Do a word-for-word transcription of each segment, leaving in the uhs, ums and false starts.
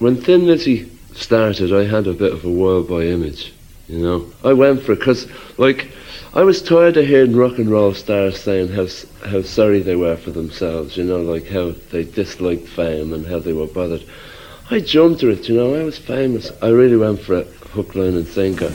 When Thin Lizzy started, I had a bit of a world boy image, you know. I went for it because, like, I was tired of hearing rock and roll stars saying how how sorry they were for themselves, you know, like how they disliked fame and how they were bothered. I jumped at it, you know. I was famous. I really went for it, hook, line and sinker.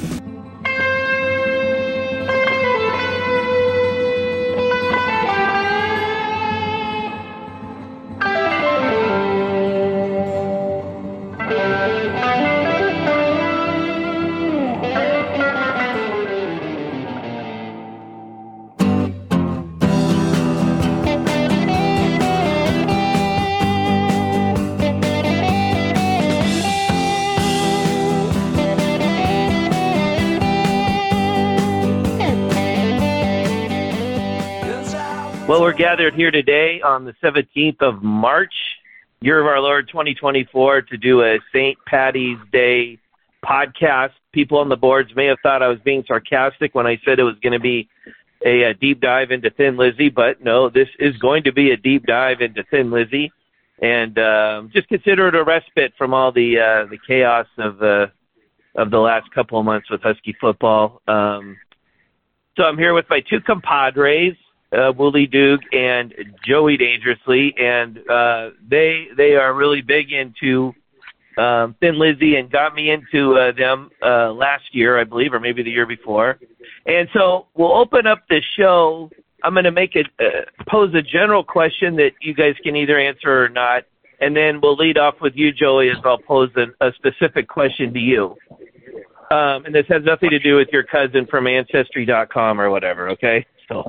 Well, we're gathered here today on the seventeenth of March, year of our Lord twenty twenty-four, to do a Saint Patty's Day podcast. People on the boards may have thought I was being sarcastic when I said it was going to be a, a deep dive into Thin Lizzy, but no, this is going to be a deep dive into Thin Lizzy, and um, just consider it a respite from all the uh, the chaos of the of the last couple of months with Husky football. Um, so I'm here with my two compadres, Uh, Wooly Doog and Joey Dangerously, and uh, they they are really big into um, Thin Lizzy and got me into uh, them uh, last year, I believe, or maybe the year before. And so we'll open up the show. I'm going to make it uh, pose a general question that you guys can either answer or not, and then we'll lead off with you, Joey, as I'll pose a, a specific question to you. Um, and this has nothing to do with your cousin from Ancestry dot com or whatever, okay? So,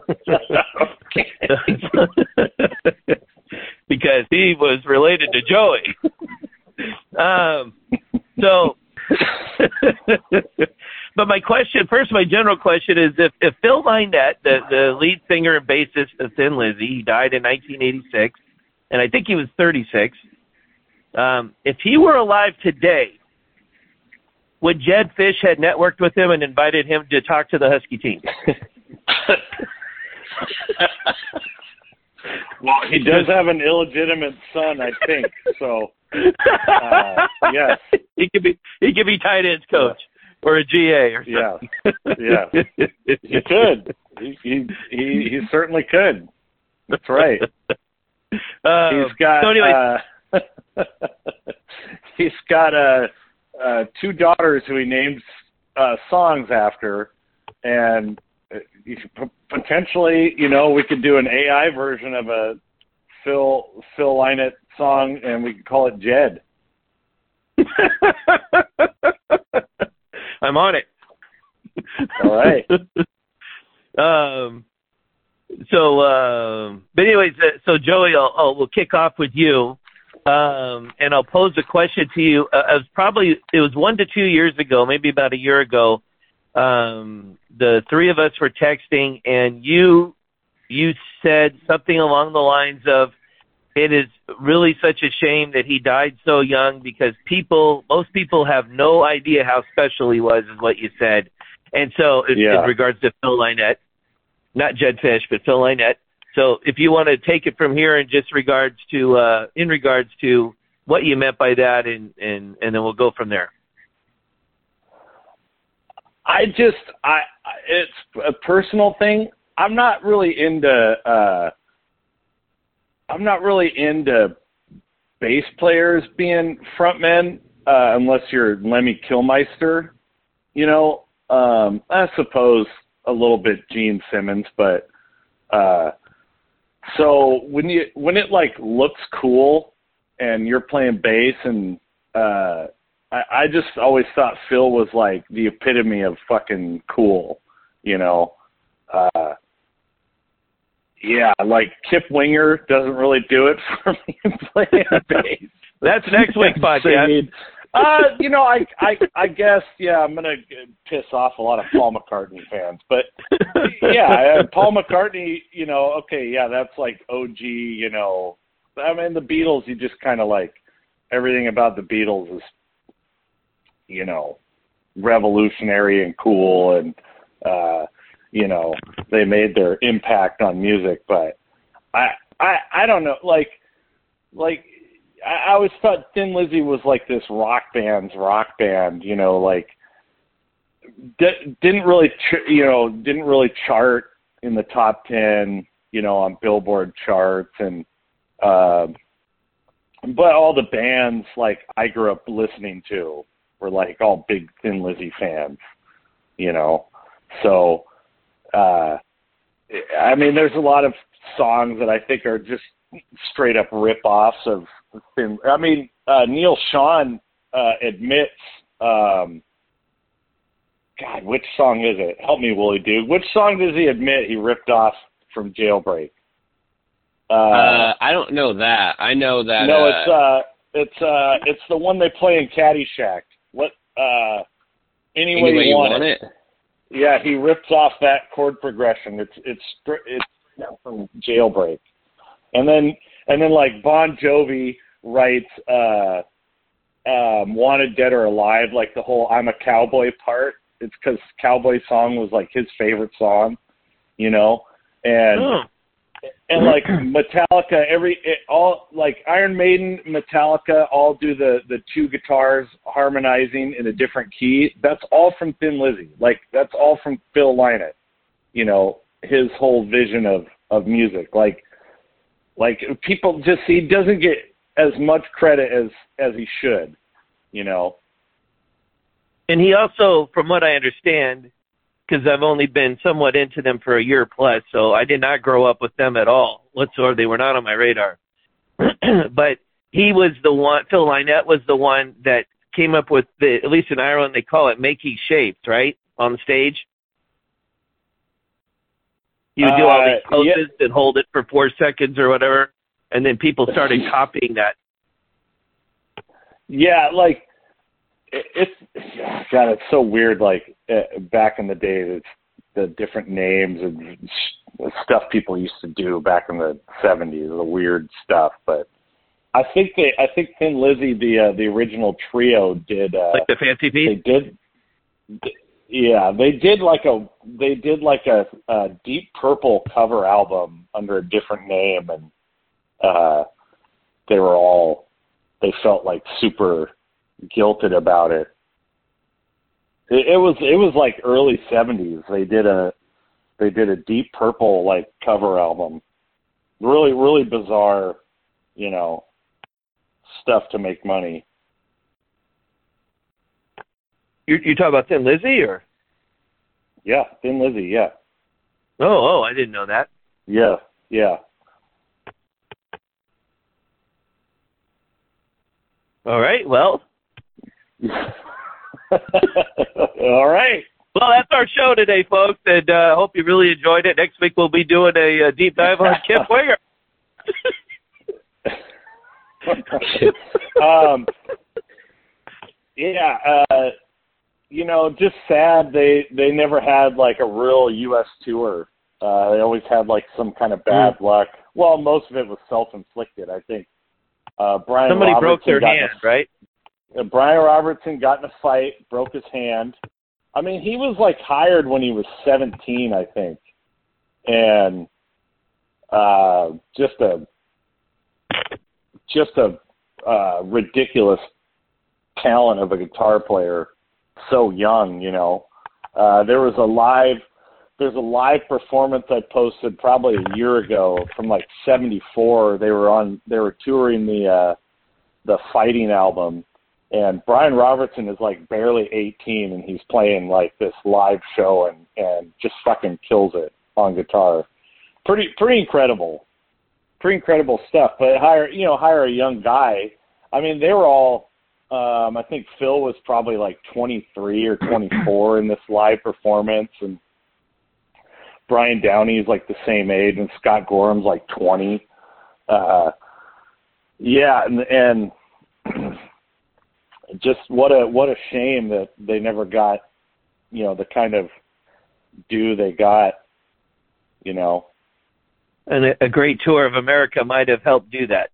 because he was related to Joey. um, so, but my question, first, my general question is, if, if Phil Lynott, the, the lead singer and bassist of Thin Lizzy, he died in nineteen eighty-six, and I think he was thirty-six, um, if he were alive today, would Jed Fish had networked with him and invited him to talk to the Husky team? Well, he does have an illegitimate son, I think. So, uh, yes, he could be he could be tight ends coach or a G A or something. Yeah, yeah, he could. He he he, he certainly could. That's right. Uh, he's got. So anyway, uh, he's got uh, uh, two daughters who he names uh, songs after, and. You could potentially, you know, we could do an A I version of a Phil Phil Lynott song, and we could call it Jed. I'm on it. All right. um. So, um. But anyways, uh, so Joey, I'll, I'll we'll kick off with you, um, and I'll pose a question to you. Uh, it was probably it was one to two years ago, maybe about a year ago. Um, the three of us were texting, and you you said something along the lines of, it is really such a shame that he died so young, because people, most people have no idea how special he was, is what you said. And so in, yeah. in regards to Phil Lynott, not Jed Fish, but Phil Lynott. So if you want to take it from here in just regards to, uh, in regards to what you meant by that, and, and, and then we'll go from there. I just, I, it's a personal thing. I'm not really into, uh, I'm not really into bass players being frontmen, uh, unless you're Lemmy Kilmister, you know, um, I suppose a little bit Gene Simmons, but, uh, so when you, when it like looks cool and you're playing bass and, uh, I, I just always thought Phil was like the epitome of fucking cool, you know. Uh, yeah, like Kip Winger doesn't really do it for me playing bass. That's next week's podcast. Uh, you know, I, I, I guess, yeah, I'm gonna piss off a lot of Paul McCartney fans, but yeah, Paul McCartney, you know, okay, yeah, that's like O G, you know. I mean, the Beatles, you just kind of like everything about the Beatles is, you know, revolutionary and cool, and, uh, you know, they made their impact on music, but I, I, I don't know, like, like, I, I always thought Thin Lizzy was like this rock band's rock band, you know, like d- didn't really, ch- you know, didn't really chart in the top ten, you know, on Billboard charts, and uh, but all the bands like I grew up listening to were like all big Thin Lizzy fans, you know, so uh, I mean, there's a lot of songs that I think are just straight up rip-offs of Thin. I mean, uh, Neil Sean uh, admits, um, God, which song is it? Help me, Wooly Dude. Which song does he admit he ripped off from Jailbreak? Uh, uh, I don't know that. I know that. No, uh, it's uh, it's uh, it's the one they play in Caddyshack. What? Uh, any way, Any Way you, You want, Want it. It? Yeah, he rips off that chord progression. It's it's it's from Jailbreak. And then, and then, like Bon Jovi writes uh, um, "Wanted Dead or Alive," like the whole "I'm a Cowboy" part. It's because "Cowboy" song was like his favorite song, you know. And Oh. and like Metallica, every it, all like Iron Maiden, Metallica, all do the the two guitars harmonizing in a different key. That's all from Thin Lizzy. Like that's all from Phil Lynott. You know, his whole vision of of music, like. Like, people just, he doesn't get as much credit as, as he should, you know. And he also, from what I understand, because I've only been somewhat into them for a year plus, so I did not grow up with them at all whatsoever. They were not on my radar. But he was the one, Phil Lynott was the one that came up with, the, at least in Ireland, they call it making shapes, right, on the stage? You would do all these Uh, poses yeah. and hold it for four seconds or whatever, and then people started copying that. Yeah, like, it, it's, God, it's so weird, like, uh, back in the day, it's the different names and sh- stuff people used to do back in the seventies, the weird stuff, but I think they, I think Thin Lizzy, the, uh, the original trio did, uh, Like the Fancy they Feet? did, yeah, they did like a they did like a, a Deep Purple cover album under a different name, and uh, they were all they felt like super guilted about it. It, it was it was like early seventies. They did a they did a Deep Purple like cover album, really really bizarre, you know, stuff to make money. You you talking about Thin Lizzy or? Yeah, Thin Lizzy, yeah. Oh, oh, I didn't know that. Yeah, yeah. All right, well. All right. Well, that's our show today, folks, and I uh, hope you really enjoyed it. Next week we'll be doing a, a deep dive on Kip Winger. um, yeah, uh, you know, just sad they they never had like a real U S tour. Uh, they always had like some kind of bad mm. luck. Well, most of it was self-inflicted, I think. Uh, Brian Somebody Robertson broke their hand, a, right? Uh, Brian Robertson got in a fight, broke his hand. I mean, he was like hired when he was seventeen, I think, and uh, just a just a uh, ridiculous talent of a guitar player. So young, you know. Uh, there was a live, there's a live performance I posted probably a year ago from like seventy-four. They were on, they were touring the uh, the Fighting album, and Brian Robertson is like barely eighteen, and he's playing like this live show and and just fucking kills it on guitar. Pretty pretty incredible, pretty incredible stuff. But hire you know hire a young guy. I mean, they were all. Um, I think Phil was probably like twenty-three or twenty-four in this live performance, and Brian Downey is like the same age, and Scott Gorham's like twenty. Uh, yeah, and, and just what a what a shame that they never got, you know, the kind of due they got, you know. And a, a great tour of America might have helped do that.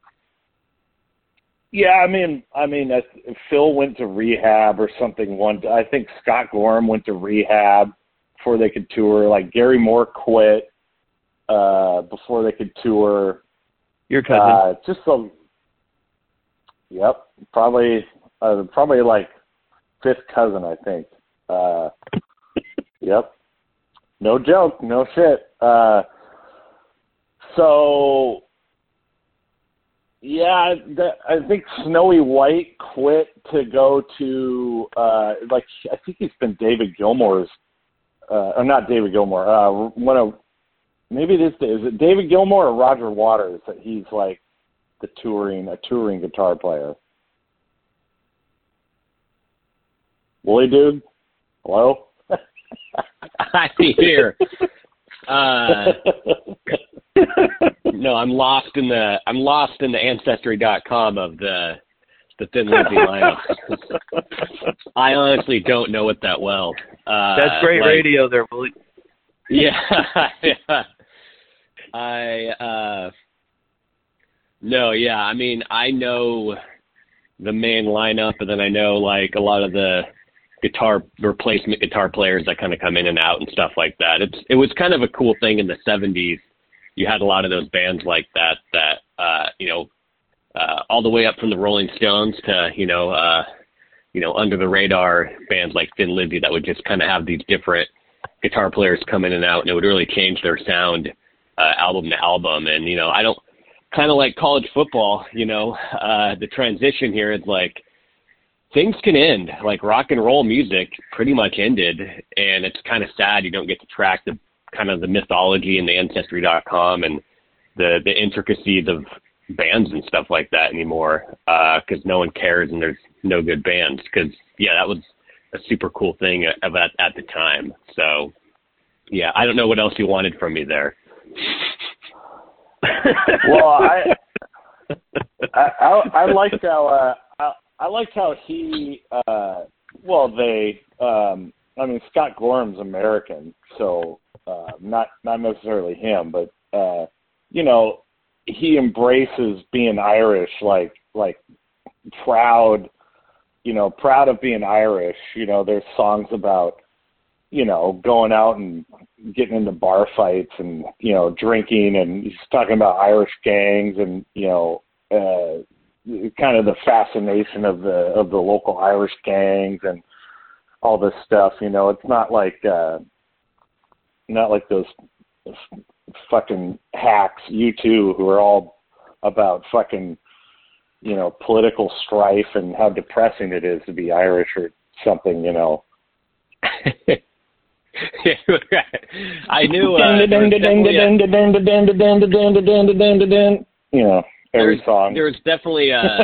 Yeah, I mean, I mean, uh, Phil went to rehab or something. One, I think Scott Gorham went to rehab before they could tour. Like Gary Moore quit uh, before they could tour. Your cousin, uh, just a Yep, probably uh, probably like fifth cousin, I think. Uh, yep, no joke, no shit. Uh, so yeah, the, I think Snowy White quit to go to uh, like I think he's been David Gilmour's, uh, or not David Gilmour. Uh, one of maybe it is is it David Gilmour or Roger Waters that he's like the touring a touring guitar player. Willie dude, hello. I'm here. Uh, no, I'm lost in the I'm lost in the ancestry dot com of the the Thin Lizzy lineup. I honestly don't know it that well. Uh, That's great like, radio there, Willie. Yeah, yeah. I uh, no, yeah. I mean, I know the main lineup, and then I know like a lot of the guitar replacement guitar players that kind of come in and out and stuff like that. It's it was kind of a cool thing in the seventies. You had a lot of those bands like that that uh, you know uh, all the way up from the Rolling Stones to you know uh, you know under the radar bands like Thin Lizzy that would just kind of have these different guitar players come in and out, and it would really change their sound uh, album to album. And you know I don't kind of like college football. You know uh, the transition here is like. Things can end, like rock and roll music pretty much ended, and it's kind of sad you don't get to track the kind of the mythology in the ancestry dot com and the, the intricacies of bands and stuff like that anymore because uh, no one cares and there's no good bands because, yeah, that was a super cool thing at, at, at the time. So, yeah, I don't know what else you wanted from me there. Well, I, I, I, I liked how... Uh, I liked how he, uh, well, they, um, I mean, Scott Gorham's American, so uh, not not necessarily him, but, uh, you know, he embraces being Irish, like, like proud, you know, proud of being Irish. You know, there's songs about, you know, going out and getting into bar fights and, you know, drinking, and he's talking about Irish gangs and, you know, uh, kind of the fascination of the of the local Irish gangs and all this stuff. You know, it's not like uh, not like those fucking hacks, U two, who are all about fucking, you know, political strife and how depressing it is to be Irish or something. You know. I knew. You know. Every There's, song. There was definitely a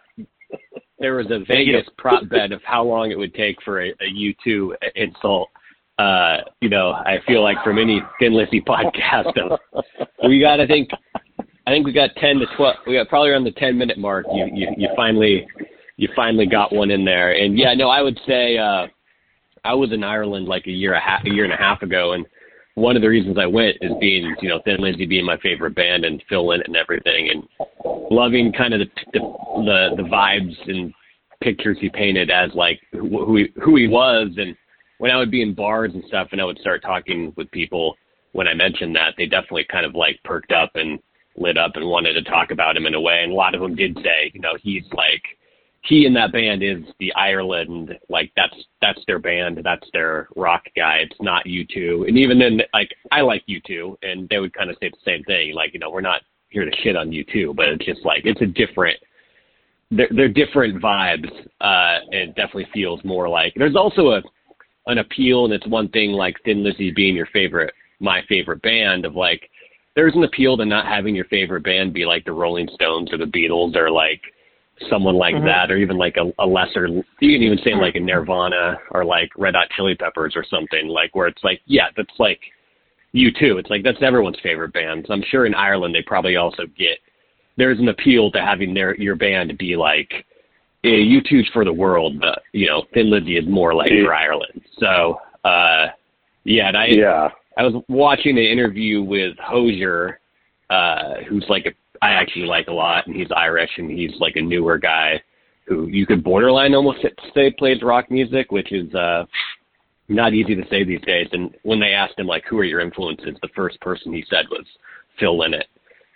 there was a Vegas prop bet of how long it would take for a, a U two insult. Uh, you know, I feel like from any Thin Lizzy podcast, of, we got I think I think we got ten to twelve. We got probably around the ten minute mark. You you, you finally you finally got one in there. And yeah, no, I would say uh, I was in Ireland like a year a half, a year and a half ago, and one of the reasons I went is being, you know, Thin Lizzy being my favorite band and Phil Lynott and everything, and loving kind of the the the, the vibes and pictures he painted as like who he, who he was. And when I would be in bars and stuff, and I would start talking with people, when I mentioned that, they definitely kind of like perked up and lit up and wanted to talk about him in a way. And a lot of them did say, you know, he's like. He in that band is the Ireland, like that's that's their band, that's their rock guy. It's not U two. And even then, like I like U two, and they would kind of say the same thing. Like, you know, we're not here to shit on U two, but it's just like it's a different. They're, they're different vibes. Uh, and it definitely feels more like there's also a an appeal, and it's one thing like Thin Lizzy being your favorite, my favorite band of like there's an appeal to not having your favorite band be like the Rolling Stones or the Beatles or like. Someone like mm-hmm. that, or even like a, a lesser, you can even say like a Nirvana or like Red Hot Chili Peppers or something, like where it's like, yeah, that's like U two. It's like, that's everyone's favorite band. So I'm sure in Ireland, they probably also get, there's an appeal to having their, your band be like, yeah, U two's for the world, but you know, Thin Lizzy is more like yeah. for Ireland. So, uh, yeah, and I, yeah. I was watching an interview with Hozier, uh, who's like a, I actually like a lot, and he's Irish, and he's like a newer guy who you could borderline almost say plays rock music, which is uh, not easy to say these days. And when they asked him, like, who are your influences, the first person he said was Phil Lynott.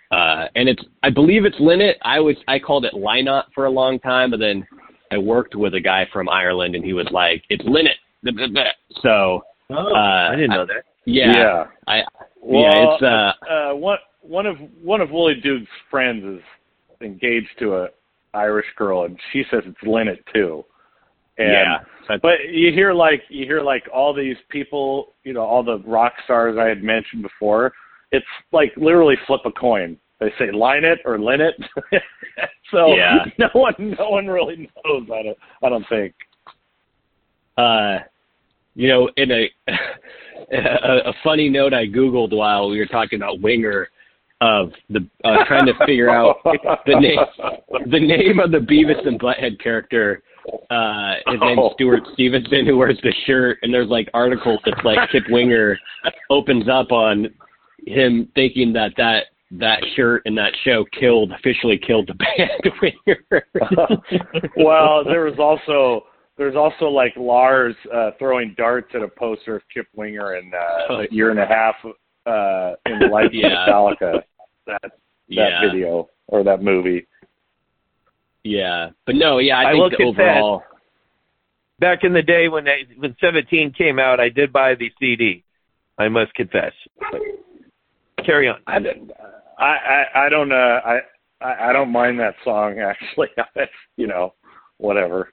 Uh, and it's, I believe it's Linnet. I was, I called it Linot for a long time, but then I worked with a guy from Ireland, and he was like, "It's Linnet." So, oh, uh, I didn't know that. Yeah, yeah. I, well, yeah, it's uh, uh, one one of one of Willie Duke's friends is engaged to a Irish girl, and she says it's Linnet too. And, yeah. But you hear like you hear like all these people, you know, all the rock stars I had mentioned before. It's like literally flip a coin. They say Linnet or Linnet. So yeah. no one no one really knows. I don't I don't think. Uh, you know, in a, a a funny note I Googled while we were talking about Winger, of the uh, trying to figure out the name the name of the Beavis and Butthead character. Uh, his name's Oh. Stuart Stevenson, who wears the shirt, and there's like articles that's like Kip Winger opens up on him thinking that that that shirt and that show killed officially killed the band Winger. Well, there was also there's also like Lars uh, throwing darts at a poster of Kip Winger in uh, a year and a half uh, in the life Yeah. of Metallica. That that Yeah. video or that movie. Yeah, but no, yeah, I, I think will that confess, overall. Back in the day when they, when seventeen came out, I did buy the C D. I must confess. But carry on. I don't- I I, I don't uh, I I I don't mind that song actually. It's, you know, whatever.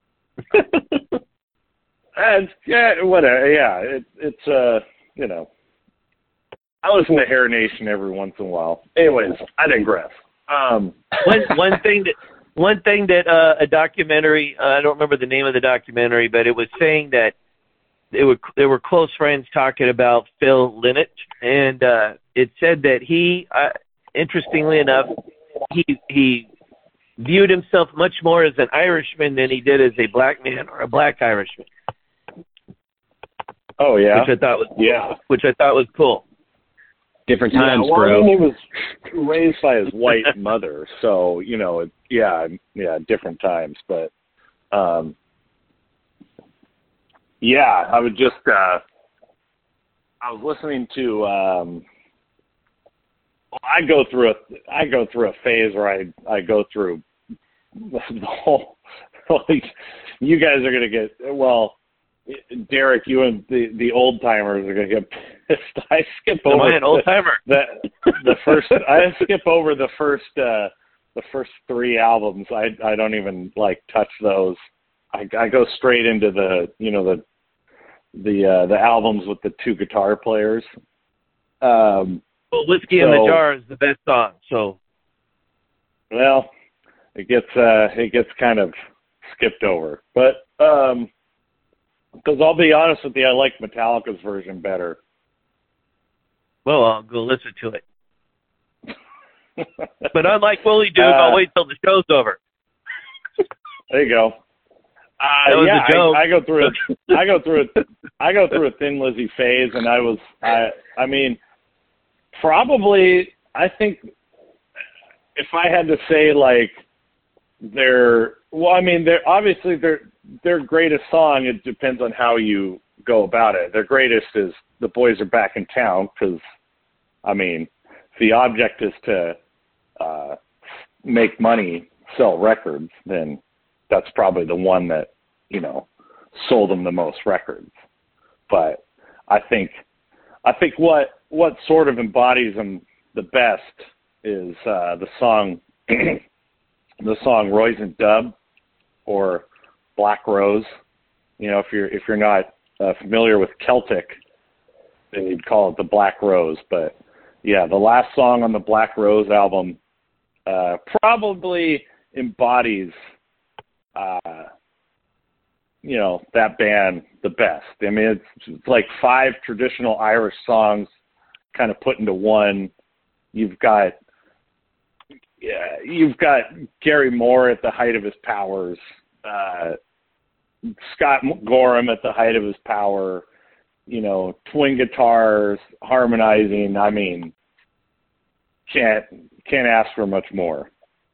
And yeah, whatever. Yeah, it, it's uh, you know, I listen to Hair Nation every once in a while. Anyways, I digress. Um, one one thing that one thing that uh, a documentary uh, I don't remember the name of the documentary, but it was saying that they were they were close friends talking about Phil Lynott, and uh, it said that he, uh, interestingly enough, he he viewed himself much more as an Irishman than he did as a black man or a black Irishman, oh yeah, which I thought was yeah. which I thought was cool. Different times, yeah, well, bro. I mean, he was raised by his white mother, so you know, it, yeah, yeah, different times. But um, yeah, I would just. Uh, I was listening to. Um, well, I go through a. I go through a phase where I I go through the whole. Like, you guys are gonna get well. Derek, you and the, the old timers are gonna get pissed. I skip Am over I an old timer? the the first. I skip over the first uh, the first three albums. I I don't even like touch those. I I go straight into the you know the the uh, the albums with the two guitar players. Um, Well, Whiskey in the So- Jar is the best song. So well, it gets uh, it gets kind of skipped over, but. Um, Because I'll be honest with you, I like Metallica's version better. well, I'll go listen to it. But unlike Willie Duke, Uh, I'll wait till the show's over. There you go. Uh, That was yeah, a joke. I, I go through a, I go through a, I go through a Thin Lizzy phase, and I was, I, I mean, probably, I think, if I had to say, like, their, well, I mean, they're obviously their their greatest song. It depends on how you go about it. Their greatest is "The Boys Are Back in Town," because, I mean, if the object is to uh, make money, sell records, then that's probably the one that, you know, sold them the most records. But I think, I think what what sort of embodies them the best is uh, the song, the song "Roy's and Dub" or "Black Rose." You know, if you're if you're not uh, familiar with Celtic, then you'd call it the Black Rose. But yeah, the last song on the Black Rose album uh, probably embodies, uh, you know, that band the best. I mean, it's, it's like five traditional Irish songs kind of put into one. You've got, yeah, you've got Gary Moore at the height of his powers, uh, Scott Gorham at the height of his power, you know, twin guitars, harmonizing. I mean, can't can't ask for much more.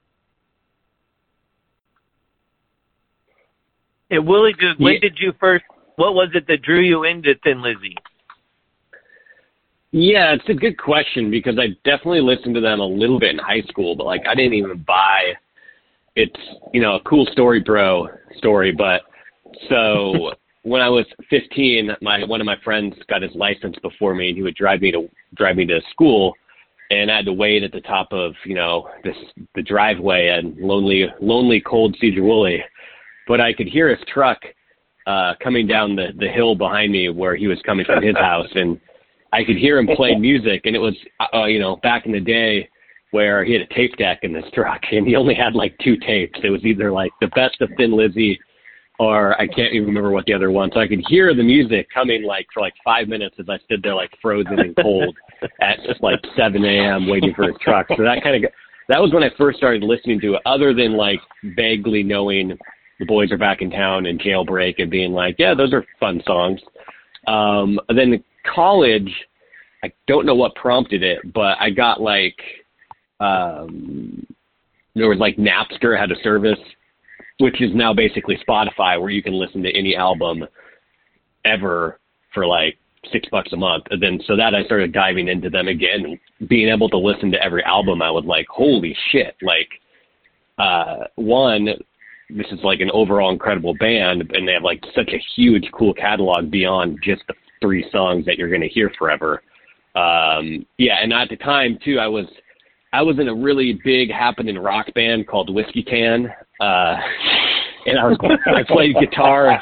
And Willie Duke, when Yeah. did you first? What was it that drew you into Thin Lizzy? Yeah, it's a good question because I definitely listened to them a little bit in high school, but like I didn't even buy it's, you know, a cool story, bro story. But so when I was fifteen, my one of my friends got his license before me, and he would drive me to drive me to school, and I had to wait at the top of, you know, this the driveway and lonely, lonely, cold Cedar Woolley. But I could hear his truck uh, coming down the the hill behind me where he was coming from his house, and I could hear him play music, and it was, uh, you know, back in the day where he had a tape deck in this truck, and he only had like two tapes. It was either like the best of Thin Lizzy, or I can't even remember what the other one. So I could hear the music coming like for like five minutes as I stood there like frozen and cold at just like seven a.m. waiting for his truck. So that kind of, that was when I first started listening to it, other than like vaguely knowing The Boys Are Back in Town and Jailbreak and being like, yeah, those are fun songs. Um, and then college, I don't know what prompted it, but I got like, um, there was like Napster had a service, which is now basically Spotify, where you can listen to any album ever for like six bucks a month. And then so that I started diving into them again, being able to listen to every album. I was like, holy shit. Like, uh, one, this is like an overall incredible band, and they have like such a huge, cool catalog beyond just the three songs that you're going to hear forever. Um, yeah. And at the time too, I was, I was in a really big happening rock band called Whiskey Tan. Uh, and I was, I played guitar.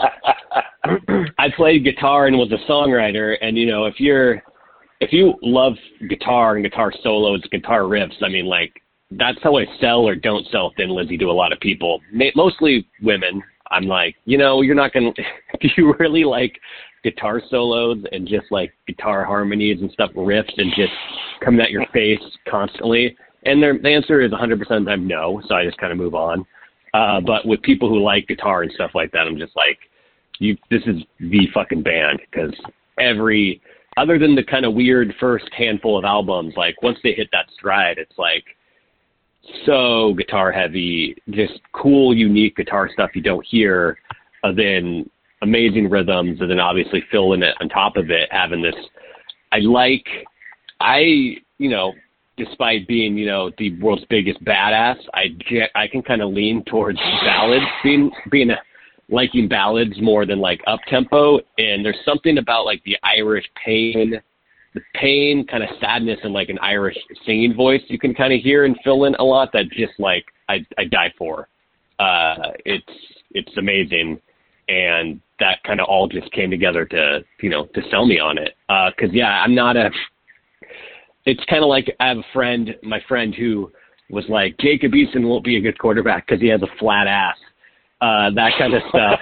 I played guitar and was a songwriter. And, you know, if you're, if you love guitar and guitar solos, guitar riffs, I mean, like, that's how I sell or don't sell Thin Lizzy to a lot of people, mostly women. I'm like, you know, you're not going to, do you really like guitar solos and just like guitar harmonies and stuff, riffs and just coming at your face constantly? And their, the answer is one hundred percent of the time no, so I just kind of move on. Uh, but with people who like guitar and stuff like that, I'm just like, you, this is the fucking band, because every, other than the kind of weird first handful of albums, like once they hit that stride, it's like so guitar heavy, just cool, unique guitar stuff you don't hear, uh, then amazing rhythms, and then obviously filling it on top of it, having this, I like, I, you know, despite being, you know, the world's biggest badass, I, I can kind of lean towards ballads, being, being a, liking ballads more than like up tempo. And there's something about like the Irish pain, the pain, kind of sadness, and like an Irish singing voice you can kind of hear and fill in a lot that just like I, I die for. Uh, it's it's amazing, and that kind of all just came together to, you know, to sell me on it. Uh, cause yeah, I'm not a. It's kind of like I have a friend, my friend who was like, Jacob Eason won't be a good quarterback because he has a flat ass. Uh, that kind of stuff.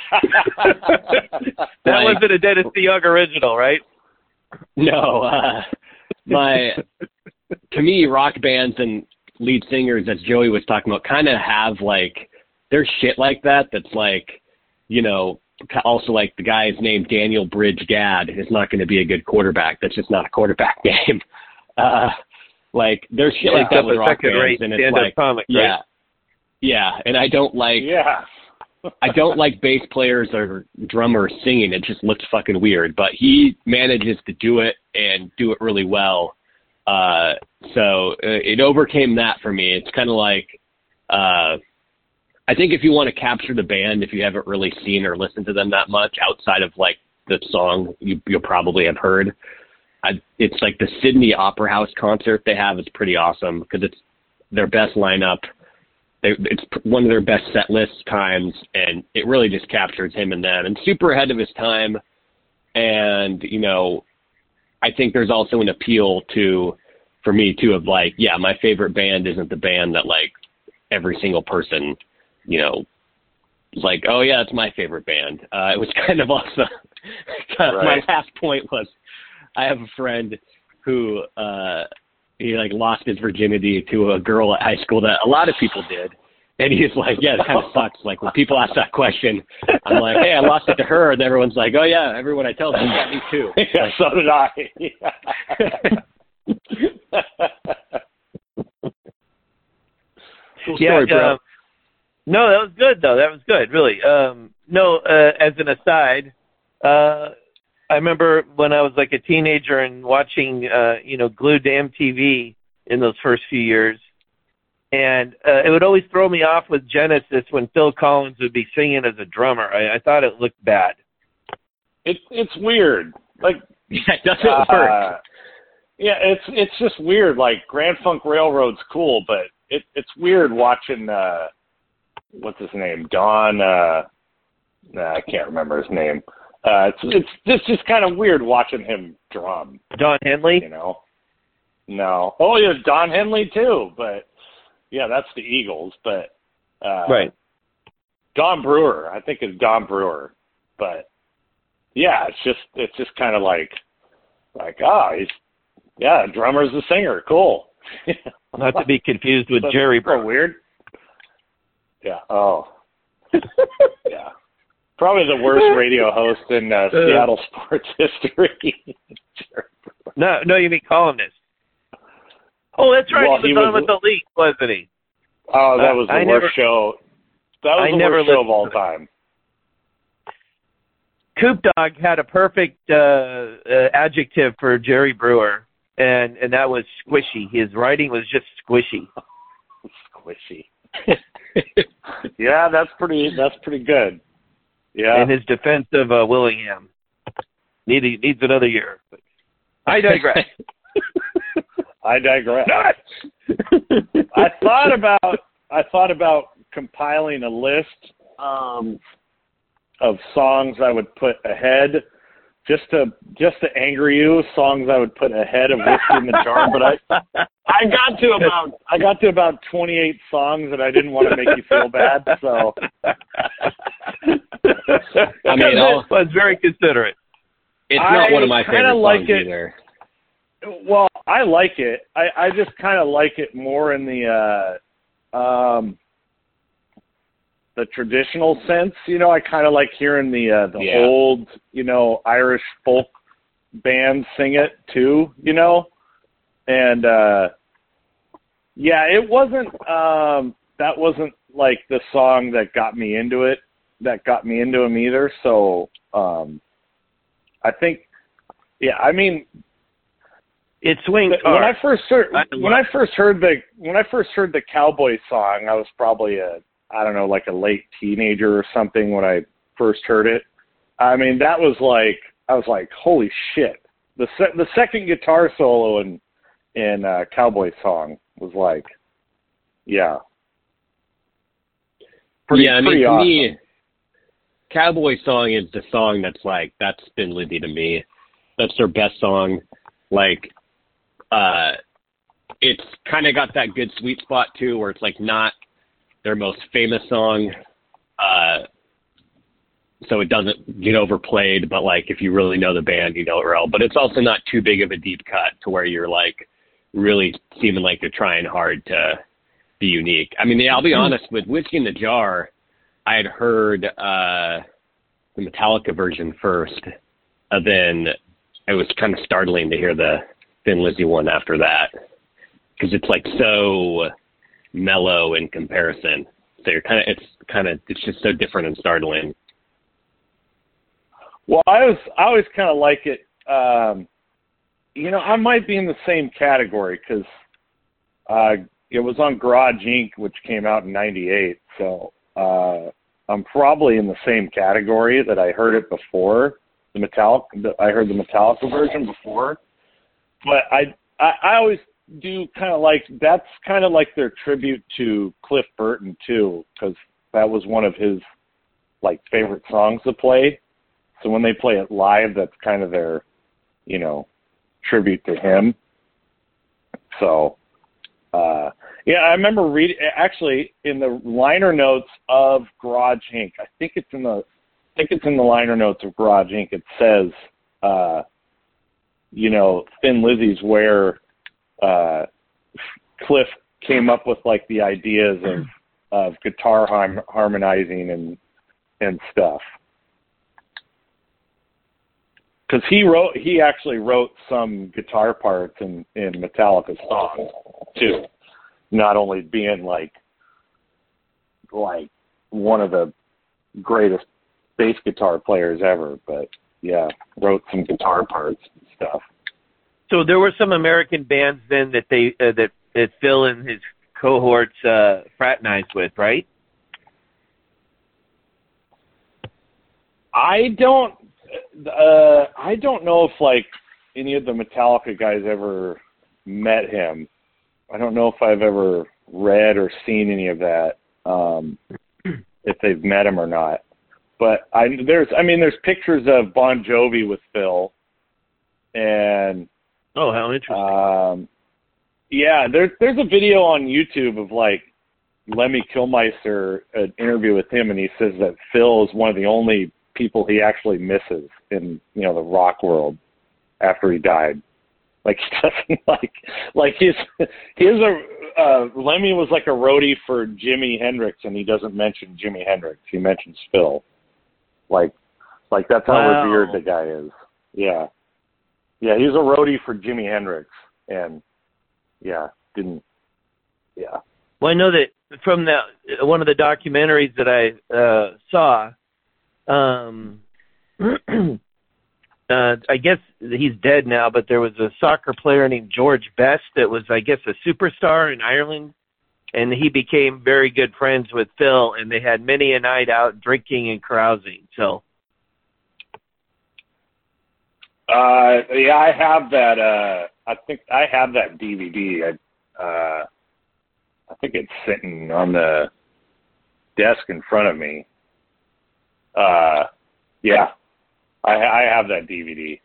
That like, wasn't a Dennis DeYoung original, right? No. Uh, my, to me, rock bands and lead singers, as Joey was talking about, kind of have like, there's shit like that that's like, you know, also like the guy's named Daniel Bridge Gadd is not going to be a good quarterback. That's just not a quarterback name. Uh, like, there's shit yeah, like that with rock bands, and it's like, comic, yeah. Right? Yeah, and I don't like yeah. I don't like bass players or drummers singing. It just looks fucking weird. But he manages to do it and do it really well. Uh, so uh, it overcame that for me. It's kind of like, uh, I think if you want to capture the band, if you haven't really seen or listened to them that much outside of like the song you, you'll probably have heard, I, it's like the Sydney Opera House concert they have is pretty awesome because it's their best lineup. They, it's one of their best set list times, and it really just captures him and them, and super ahead of his time. And, you know, I think there's also an appeal to, for me too, of like, yeah, my favorite band isn't the band that like every single person, you know, is like, oh yeah, it's my favorite band. Uh, it was kind of also, right. My last point was, I have a friend who, uh, he like lost his virginity to a girl at high school that a lot of people did. And he's like, yeah, it kind of sucks. Like when people ask that question, I'm like, hey, I lost it to her. And everyone's like, oh yeah, everyone I tell them, me too. Yeah, like, so did I. Cool yeah, story, bro. Um, no, that was good though. That was good, really. Um, no, uh, as an aside, uh, I remember when I was like a teenager and watching, uh, you know, glued to M T V in those first few years. And uh, it would always throw me off with Genesis when Phil Collins would be singing as a drummer. I, I thought it looked bad. It, it's weird. Like, Yeah, it doesn't uh, work. Yeah, it's it's just weird. Like Grand Funk Railroad's cool, but it it's weird watching uh, what's his name, Don. Uh, nah, I can't remember his name. Uh, it's it's it's just kind of weird watching him drum. Don Henley? You know? No. Oh, yeah, Don Henley too. But yeah, that's the Eagles. But uh, Right. Don Brewer, I think it's Don Brewer. But yeah, it's just it's just kind of like like ah, oh, he's yeah, drummer's the singer, cool. Not to be confused with That's Jerry so Brewer. weird. Yeah. Oh. Yeah. Probably the worst radio host in uh, Seattle sports history. No, no, you mean columnist. Oh, that's right. Well, he was he on was- with the Leak, wasn't he? Oh, that was the I worst never- show. That was I the never worst show of listened all to it. time. Coop Dog had a perfect uh, uh, adjective for Jerry Brewer, and, and that was squishy. His writing was just squishy. Squishy. Yeah, that's pretty. That's pretty good. Yeah. In his defense of uh, Willingham. Need, needs another year. But I digress. I digress. I thought about I thought about compiling a list um, of songs I would put ahead, just to just to anger you. Songs I would put ahead of Whiskey in the Jar, but I I got to about I got to about twenty-eight songs, and I didn't want to make you feel bad, so. I mean, I'll, was very considerate. it's not I one of my kinda favorite like songs it. either. Well, I like it. I, I just kind of like it more in the uh, um, the traditional sense. You know, I kind of like hearing the uh, the Yeah. old, you know, Irish folk bands sing it too. You know, and uh, yeah, it wasn't. Um, that wasn't like the song that got me into it. That got me into him either. So um, I think, yeah, I mean. It swings When I hard. first heard I when I first heard the when I first heard the Cowboy song, I was probably a I don't know like a late teenager or something when I first heard it. I mean that was like I was like holy shit. The se- the second guitar solo in in uh, Cowboy song was like yeah. Pretty, yeah, I mean, pretty to awesome. me, Cowboy Song is the song that's like, that's Thin Lizzy to me. That's their best song. Like, uh, it's kind of got that good sweet spot, too, where it's, like, not their most famous song. Uh, so it doesn't get overplayed, but, like, if you really know the band, you know it well. But it's also not too big of a deep cut to where you're, like, really seeming like they're trying hard to be unique. I mean, I'll be honest, with Whiskey in the Jar, I had heard uh, the Metallica version first, and then it was kind of startling to hear the Thin Lizzy one after that, because it's like so mellow in comparison. So you're kind of, it's kind of, it's just so different and startling. Well, I was I always kind of like it. Um, you know, I might be in the same category because uh, it was on Garage Incorporated, which came out in ninety-eight. So uh, I'm probably in the same category that I heard it before. The Metallica, I heard the Metallica version before. But I I, I always do kind of like, that's kind of like their tribute to Cliff Burton too, because that was one of his like favorite songs to play. So when they play it live, that's kind of their, you know, tribute to him. So, uh, yeah, I remember reading, actually, in the liner notes of Garage Incorporated, I think it's in the, I think it's in the liner notes of Garage Incorporated, it says, uh, you know, Thin Lizzy's where uh, Cliff came up with, like, the ideas of, of guitar harm- harmonizing and and stuff. Because he wrote, he actually wrote some guitar parts in, in Metallica's songs too. Not only being like, like one of the greatest bass guitar players ever, but yeah, wrote some guitar parts and stuff. So there were some American bands then that they uh, that that Phil and his cohorts uh, fraternized with, right? I don't, uh, I don't know if like any of the Metallica guys ever met him. I don't know if I've ever read or seen any of that, um, if they've met him or not. But I there's, I mean, there's pictures of Bon Jovi with Phil, and oh, how interesting. Um, yeah, there's there's a video on YouTube of like Lemmy Kilmister, an interview with him, and he says that Phil is one of the only people he actually misses in, you know, the rock world after he died. Like he doesn't like like his his a uh, Lemmy was like a roadie for Jimi Hendrix, and he doesn't mention Jimi Hendrix. He mentions Phil. Like like that's how wow. revered the guy is. Yeah, yeah. He was a roadie for Jimi Hendrix, and yeah, didn't. Yeah. Well, I know that from the one of the documentaries that I uh, saw. Um, uh, I guess he's dead now, but there was a soccer player named George Best that was, I guess, a superstar in Ireland, and he became very good friends with Phil, and they had many a night out drinking and carousing. So, uh, yeah, I have that. Uh, I think I have that D V D. I, uh, I think it's sitting on the desk in front of me. Uh, yeah, I, I have that D V D.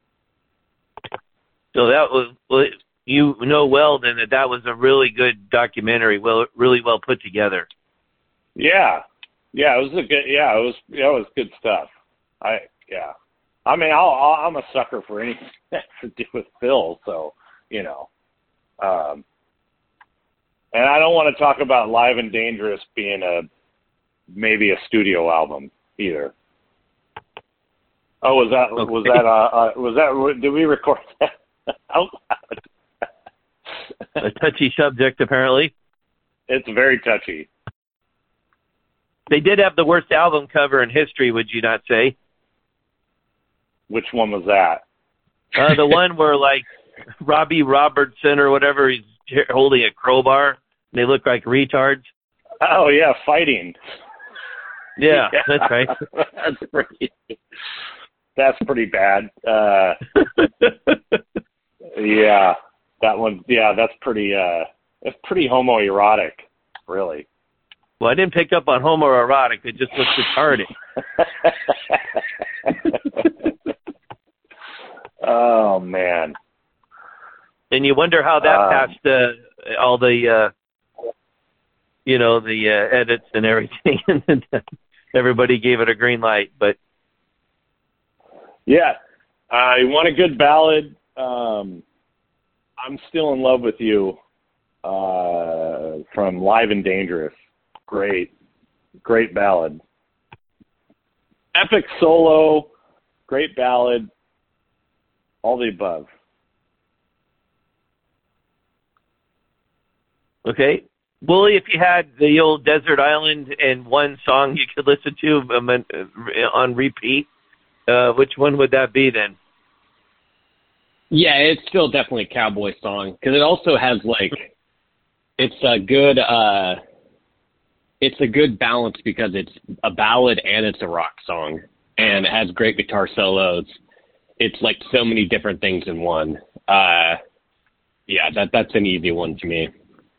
So that was, well, you know well then that that was a really good documentary, well, really well put together. Yeah, yeah, it was a good. Yeah, it was. Yeah, it was good stuff. I yeah, I mean, I'll, I'll, I'm a sucker for anything to do with Phil. So you know, um, and I don't want to talk about Live and Dangerous being a maybe a studio album either. Oh, was that okay. was that uh, uh was that did we record that out loud? A touchy subject, apparently. It's very touchy. They did have the worst album cover in history, would you not say? Which one was that? Uh, the one where like Robbie Robertson or whatever, he's holding a crowbar and they look like retards. Oh yeah, fighting. Yeah, yeah, that's right. that's pretty. That's pretty bad. Uh, yeah, that one. Yeah, that's pretty. Uh, that's pretty homoerotic, really. Well, I didn't pick up on homoerotic. It just looks retarded. Oh man. And you wonder how that um, passed uh, all the, uh, you know, the uh, edits and everything, and everybody gave it a green light. But yeah, I uh, want a good ballad. Um, I'm Still in Love with You uh, from Live and Dangerous. Great, great ballad. Epic solo, great ballad. All the above. Okay. Willie, if you had the old Desert Island and one song you could listen to um, on repeat, uh, which one would that be then? Yeah, it's still definitely a cowboy song because it also has like, it's a good, uh, it's a good balance because it's a ballad and it's a rock song and it has great guitar solos. It's like so many different things in one. Uh, yeah, that that's an easy one to me.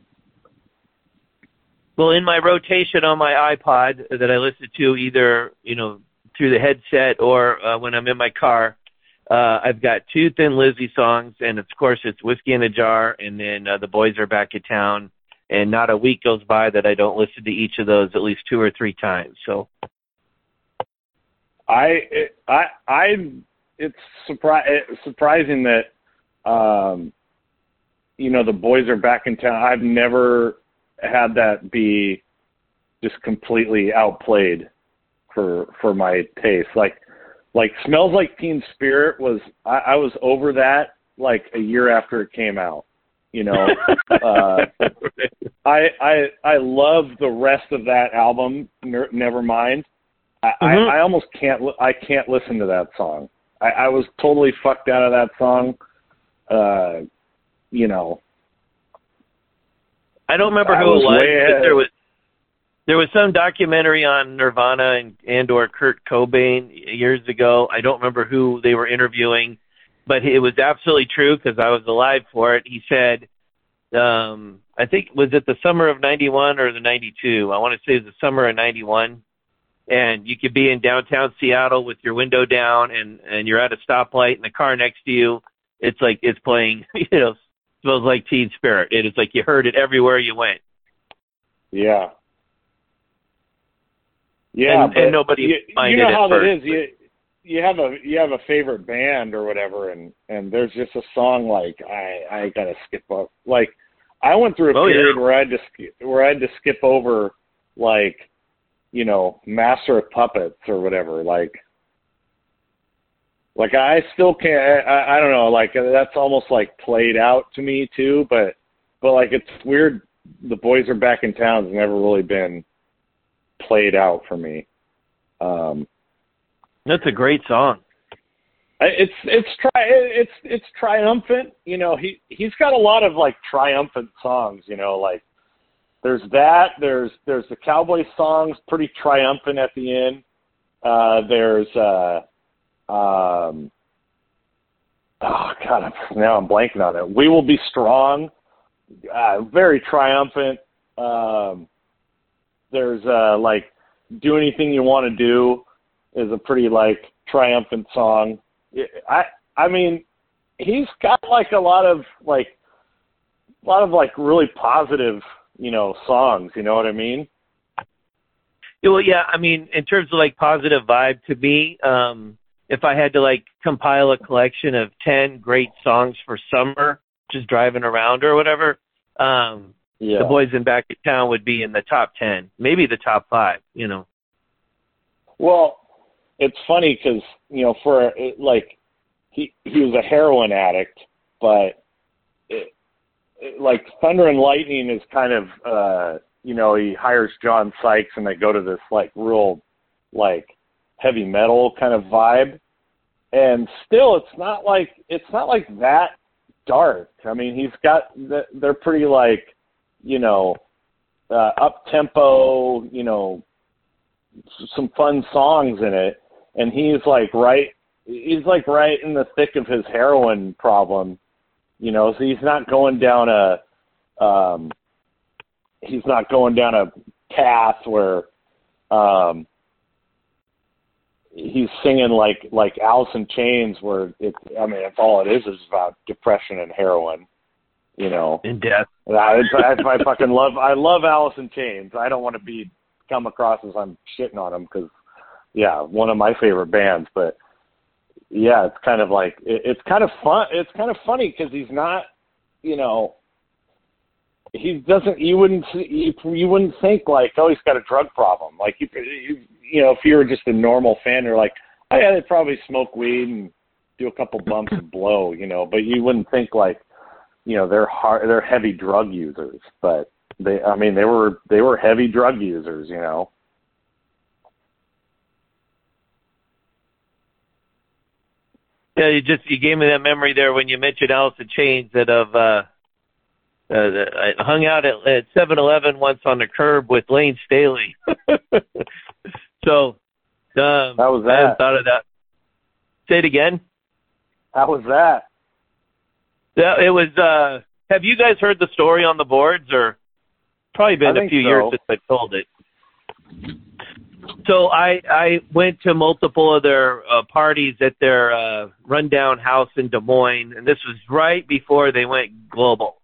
Well, in my rotation on my iPod that I listen to either, you know, through the headset or uh, when I'm in my car, uh, I've got two Thin Lizzy songs, and of course it's Whiskey in a Jar, and then uh, The Boys Are Back in Town, and not a week goes by that I don't listen to each of those at least two or three times. So, I, I, I, it's surpri- it's surprising that, um, you know, The Boys Are Back in Town. I've never had that be just completely outplayed for for my taste. Like like Smells Like Teen Spirit was I, I was over that like a year after it came out. You know, uh, I I I love the rest of that album. Nevermind, I, Mm-hmm. I, I almost can't. li- I can't listen to that song. I, I was totally fucked out of that song. Uh, you know, I don't remember I who was it was, way but ahead. there was there was some documentary on Nirvana and and or Kurt Cobain years ago. I don't remember who they were interviewing, but it was absolutely true because I was alive for it. He said, um, I think was it the summer of ninety-one or the ninety-two? I want to say it was the summer of ninety-one. And you could be in downtown Seattle with your window down, and and you're at a stoplight, and the car next to you, it's like it's playing, you know, Smells Like Teen Spirit. It is like you heard it everywhere you went. Yeah. Yeah, and, but and nobody you, minded you know at how first, that is. You you have a you have a favorite band or whatever, and and there's just a song like I I gotta skip up. Like I went through a Oh, period yeah. where I had to sk- where I had to skip over like you know Master of Puppets or whatever. Like like I still can't. I, I don't know. Like that's almost like played out to me too. But but like it's weird. The Boys Are Back in Town has never really been played out for me. Um, That's a great song. I- it's it's tri- it's it's triumphant. You know, he he's got a lot of like triumphant songs. You know, like there's that. There's there's the Cowboy songs, pretty triumphant at the end. Uh, there's uh, um, oh god, I'm, now I'm blanking on it. We Will Be Strong. Uh, very triumphant. Um, there's uh, like Do Anything You Want to Do is a pretty like triumphant song. I I mean, he's got like a lot of like a lot of like really positive, you know, songs. You know what I mean? Yeah, well, yeah. I mean, in terms of like positive vibe, to me, um, if I had to like compile a collection of ten great songs for summer, just driving around or whatever, um, Yeah. the Boys in Back in Town would be in the top ten, maybe the top five. You know. Well, it's funny because you know, for like he he was a heroin addict, but it, it, like Thunder and Lightning is kind of uh, you know he hires John Sykes and they go to this like real like heavy metal kind of vibe, and still it's not like it's not like that dark. I mean, he's got they're pretty like you know uh, up tempo, you know. Some fun songs in it, and he's like right he's like right in the thick of his heroin problem, you know, so he's not going down a um he's not going down a path where um he's singing like like Alice in Chains where it I mean that's all it is is about depression and heroin, you know. In death. I, I, I fucking love I love Alice in Chains. I don't want to be come across as I'm shitting on them because, yeah, one of my favorite bands. But yeah, it's kind of like it, it's kind of fun. It's kind of funny because he's not, you know, he doesn't. You wouldn't you, you wouldn't think like, oh, he's got a drug problem. Like you, you, you know, if you were just a normal fan, you're like, oh yeah, they probably smoke weed and do a couple bumps and blow, you know. But you wouldn't think like, you know, they're hard, they're heavy drug users, but. They, I mean, they were they were heavy drug users, you know. Yeah, you just you gave me that memory there when you mentioned Alice in Chains that of uh, uh I hung out at at seven eleven once on the curb with Lane Staley. So um, How was I hadn't that? thought of that. Say it again. How was that? Yeah, it was. Uh, have you guys heard the story on the boards or? Probably been I a think few so. years since I told it. So I I went to multiple of their uh, parties at their uh, rundown house in Des Moines, and this was right before they went global.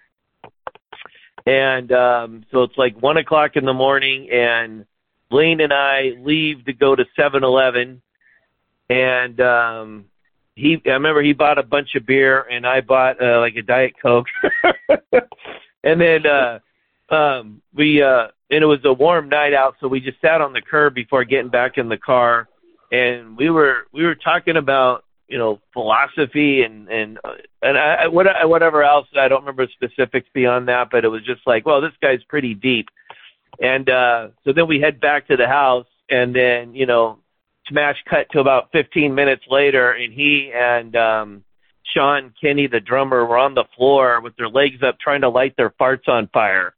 And um, so it's like one o'clock in the morning, and Blaine and I leave to go to seven eleven, and um, he I remember he bought a bunch of beer, and I bought uh, like a Diet Coke, and then. Uh, Um, we, uh, and it was a warm night out, so we just sat on the curb before getting back in the car, and we were, we were talking about, you know, philosophy and, and, uh, and I, what, whatever else. I don't remember specifics beyond that, but it was just like, well, this guy's pretty deep. And, uh, so then we head back to the house, and then, you know, smash cut to about fifteen minutes later, and he and um, Sean Kinney, the drummer, were on the floor with their legs up trying to light their farts on fire.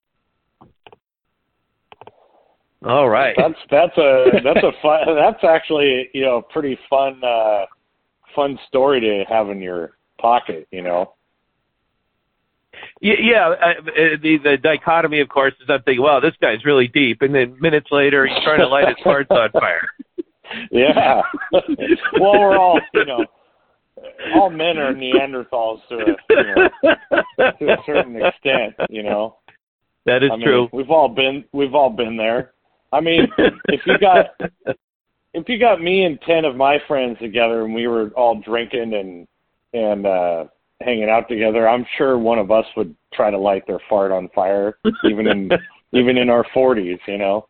All right. That's that's a that's a fun that's actually, you know, a pretty fun uh, fun story to have in your pocket, you know. Yeah, yeah uh, the the dichotomy, of course, is I'm thinking, wow, this guy's really deep, and then minutes later he's trying to light his farts on fire. Yeah. Well, we're all, you know, all men are Neanderthals to a, you know, to a certain extent, you know. That is I mean, true. We've all been we've all been there. I mean, if you got if you got me and ten of my friends together and we were all drinking and and uh, hanging out together, I'm sure one of us would try to light their fart on fire, even in even in our forties, you know.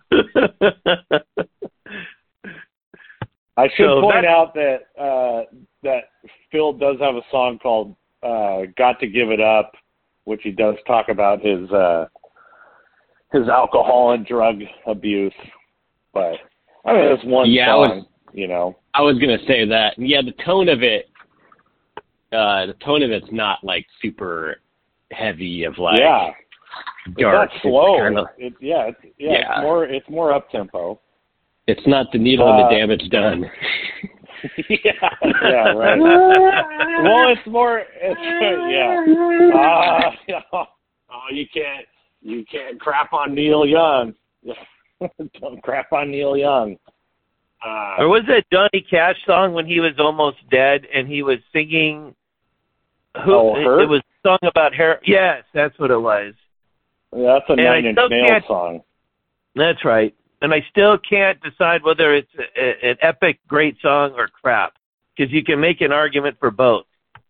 I should So point that- out that uh, that Phil does have a song called uh, "Got to Give It Up," which he does talk about his uh, his alcohol and drug abuse. But I mean, it's one Yeah, I song, was- you know. I was gonna say that. Yeah, the tone of it, uh, the tone of it's not like super heavy of like Yeah, dark. it's not slow. It's kinda- It's yeah, it's, yeah, Yeah. it's more it's more up tempo. It's not the needle and Uh, the damage done. yeah, yeah, right. Well, it's more, it's yeah. Uh, oh, you can't, you can't crap on Neil Young. Don't crap on Neil Young. Uh, Or was that Johnny Cash song when he was almost dead and he was singing? Who? Oh, it, Hurt? it was a song about hair. Yes, that's what it was. that's a And I Nine Inch still Nails can't- song. That's right. And I still can't decide whether it's a, a, an epic, great song or crap, because you can make an argument for both.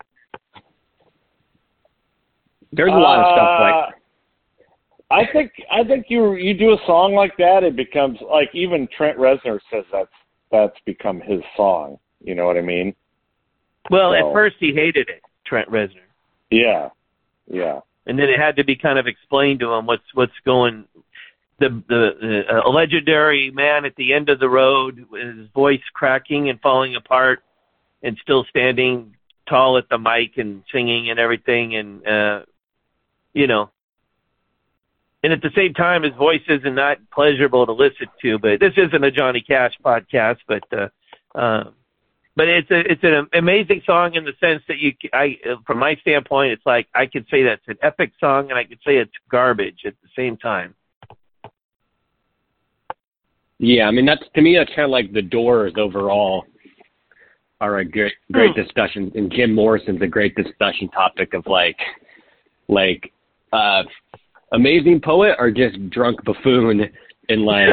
There's a lot of stuff like. I think I think you you do a song like that, it becomes like even Trent Reznor says that's that's become his song. You know what I mean? Well, So- at first he hated it, Trent Reznor, Yeah, yeah, and then it had to be kind of explained to him what's what's going. The the uh, a legendary man at the end of the road, with his voice cracking and falling apart, and still standing tall at the mic and singing and everything, and uh, you know. And at the same time, his voice isn't not pleasurable to listen to. But this isn't a Johnny Cash podcast. But uh, uh, but it's a it's an amazing song in the sense that you, I, from my standpoint, it's like I could say that's an epic song, and I could say it's garbage at the same time. Yeah, I mean that's to me that's kind of like the Doors overall are a great great discussion, and Jim Morrison's a great discussion topic of like like uh, amazing poet or just drunk buffoon in like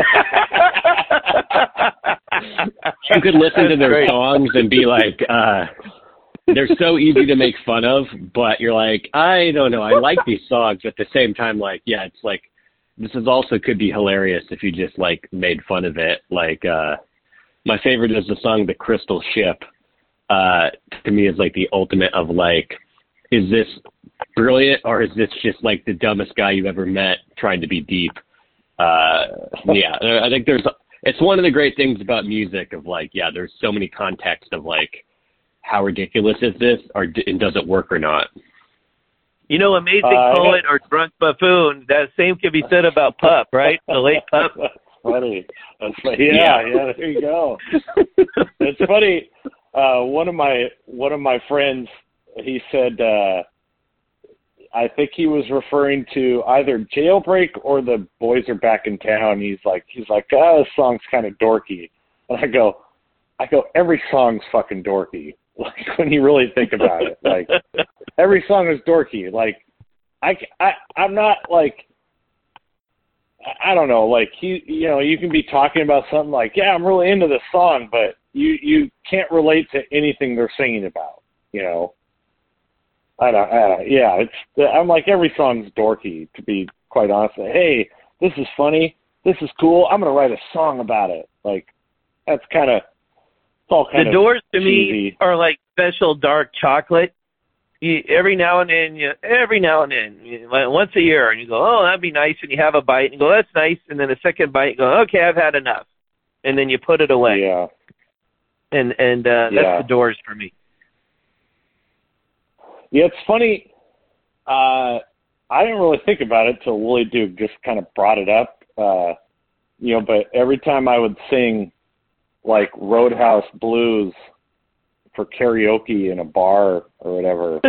you could listen to That's their great. songs and be like uh, they're so easy to make fun of, but you're like I don't know, I like these songs, but at the same time like yeah, it's like. This is also could be hilarious if you just like made fun of it. Like uh, my favorite is the song "The Crystal Ship." Uh, to me, is like the ultimate of like, is this brilliant or is this just like the dumbest guy you've ever met trying to be deep? Uh, yeah, I think there's. It's one of the great things about music of like, yeah, there's so many contexts of like, how ridiculous is this, or and does it work or not? You know, amazing Uh, poet or drunk buffoon. That same can be said about Pup, right? The late Pup. That's funny. That's funny. Yeah, yeah, there you go. It's funny. Uh, one of my one of my friends, he said, uh, I think he was referring to either Jailbreak or The Boys Are Back in Town. He's like, he's like, oh, this song's kind of dorky. And I go, I go, every song's fucking dorky. Like when you really think about it, like every song is dorky. Like I, I, I'm not like, I don't know, like he, you know, you can be talking about something like, yeah, I'm really into this song, but you, you can't relate to anything they're singing about, you know? I don't, I don't yeah, it's, I'm like, every song's dorky, to be quite honest. Hey, this is funny. This is cool. I'm going to write a song about it. Like, that's kind of, it's all kind The of Doors to cheesy. me are like special dark chocolate. you, every now and then, you, every now and then, you, like once a year, and you go, oh, that'd be nice, and you have a bite, and you go, that's nice, and then a second bite, you go, okay, I've had enough, and then you put it away. Yeah. And and uh, yeah. that's the Doors for me. Yeah, it's funny. Uh, I didn't really think about it till Willie Duke just kind of brought it up. Uh, you know, but every time I would sing like Roadhouse Blues for karaoke in a bar or whatever,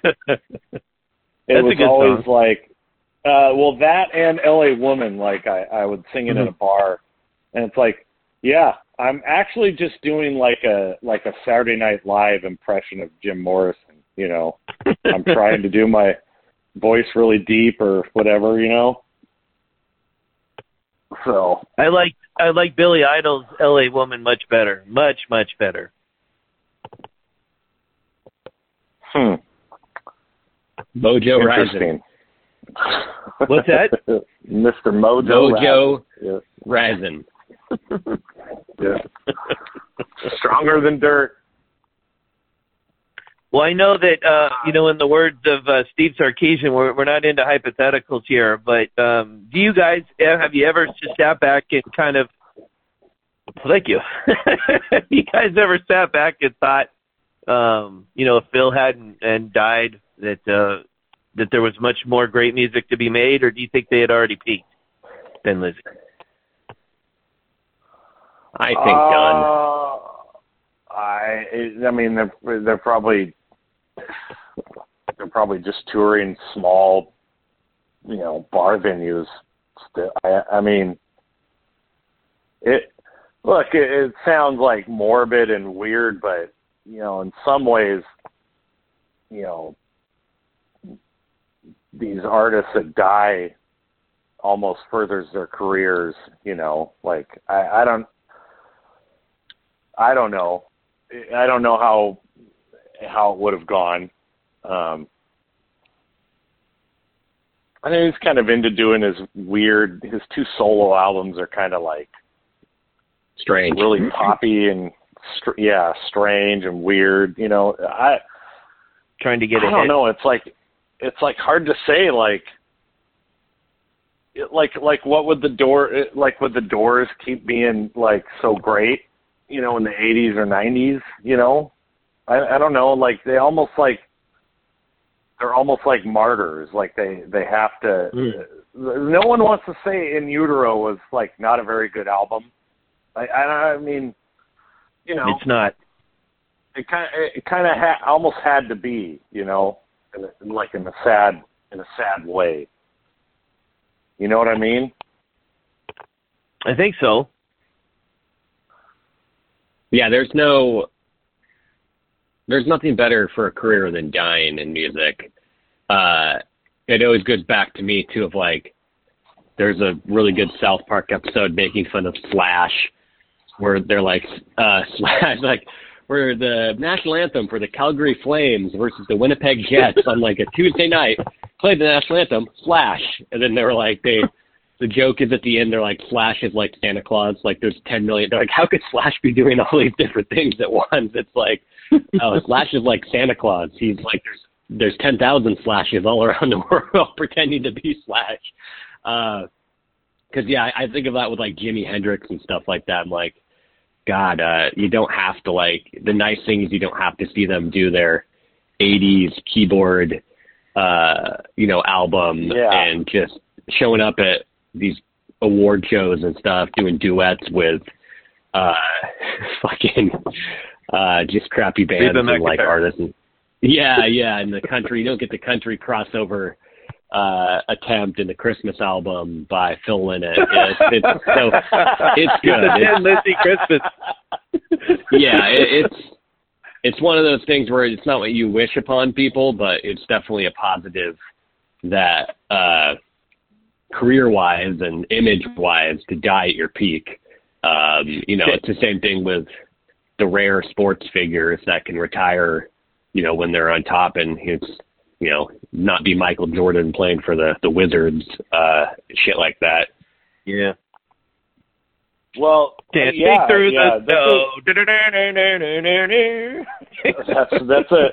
it was always song. like, uh, well, that and L A Woman, like I, I would sing it mm-hmm. in a bar, and it's like, yeah, I'm actually just doing like a like a Saturday Night Live impression of Jim Morrison. You know, I'm trying to do my voice really deep or whatever, you know. So I like I like Billy Idol's L A Woman much better, much much better. Hmm. Mojo Rising. What's that? Mister Mojo. Mojo Rising. Yeah. Stronger than dirt. Well, I know that, uh, you know, in the words of uh, Steve Sarkisian, we're, we're not into hypotheticals here, but um, do you guys, have you ever just sat back and kind of, thank you, have you guys ever sat back and thought, um, you know, if Phil hadn't and died, that uh, that there was much more great music to be made, or do you think they had already peaked, Thin Lizzy? I think done. Uh, I, I mean, they're they're probably they're probably just touring small, you know, bar venues. Still, I, I mean, it. Look, it, it sounds like morbid and weird, but you know, in some ways, you know, these artists that die almost furthers their careers. You know, like I, I don't. I don't know. I don't know how how it would have gone. Um, I think he's kind of into doing his weird. His two solo albums are kind of like strange, really poppy and str- yeah, strange and weird. You know, I trying to get. I a don't hit. know. It's like it's like hard to say. Like. Like like what would the door like would the Doors keep being like so great? You know, in the eighties or nineties, you know, I, I don't know, like they almost like, they're almost like martyrs. Like they, they have to, mm. no one wants to say In Utero was like not a very good album. I, I, I mean, you know, it's not, it kind of, it kind of ha- almost had to be, you know, in a, in like in a sad, in a sad way. You know what I mean? I think so. Yeah, there's no, there's nothing better for a career than dying in music. Uh, it always goes back to me too of like, there's a really good South Park episode making fun of Slash, where they're like, uh, Slash, like, we're the national anthem for the Calgary Flames versus the Winnipeg Jets on like a Tuesday night, played the national anthem, Slash. And then they were like, they, the joke is at the end, they're like, Slash is like Santa Claus. Like, there's ten million. They're like, how could Slash be doing all these different things at once? It's like, oh, Slash is like Santa Claus. He's like, there's there's ten thousand Slashes all around the world pretending to be Slash. Uh, Cause yeah, I, I think of that with like Jimi Hendrix and stuff like that. I'm like, God, uh, you don't have to like, the nice thing is you don't have to see them do their eighties keyboard, uh, you know, album yeah. and just showing up at these award shows and stuff, doing duets with, uh, fucking, uh, just crappy bands and like artists. And, yeah. Yeah. In the country, you don't get the country crossover, uh, attempt in the Christmas album by Phil Lynott. It's, it's so, it's good. It's Lizzy Christmas. Yeah. It, it's, it's one of those things where it's not what you wish upon people, but it's definitely a positive that, uh, career-wise and image-wise to die at your peak. Um, you know, it's the same thing with the rare sports figures that can retire, you know, when they're on top, and it's, you know, not be Michael Jordan playing for the, the Wizards, uh, shit like that. Yeah. Well, dancing yeah, through yeah, the snow. That's a, that's a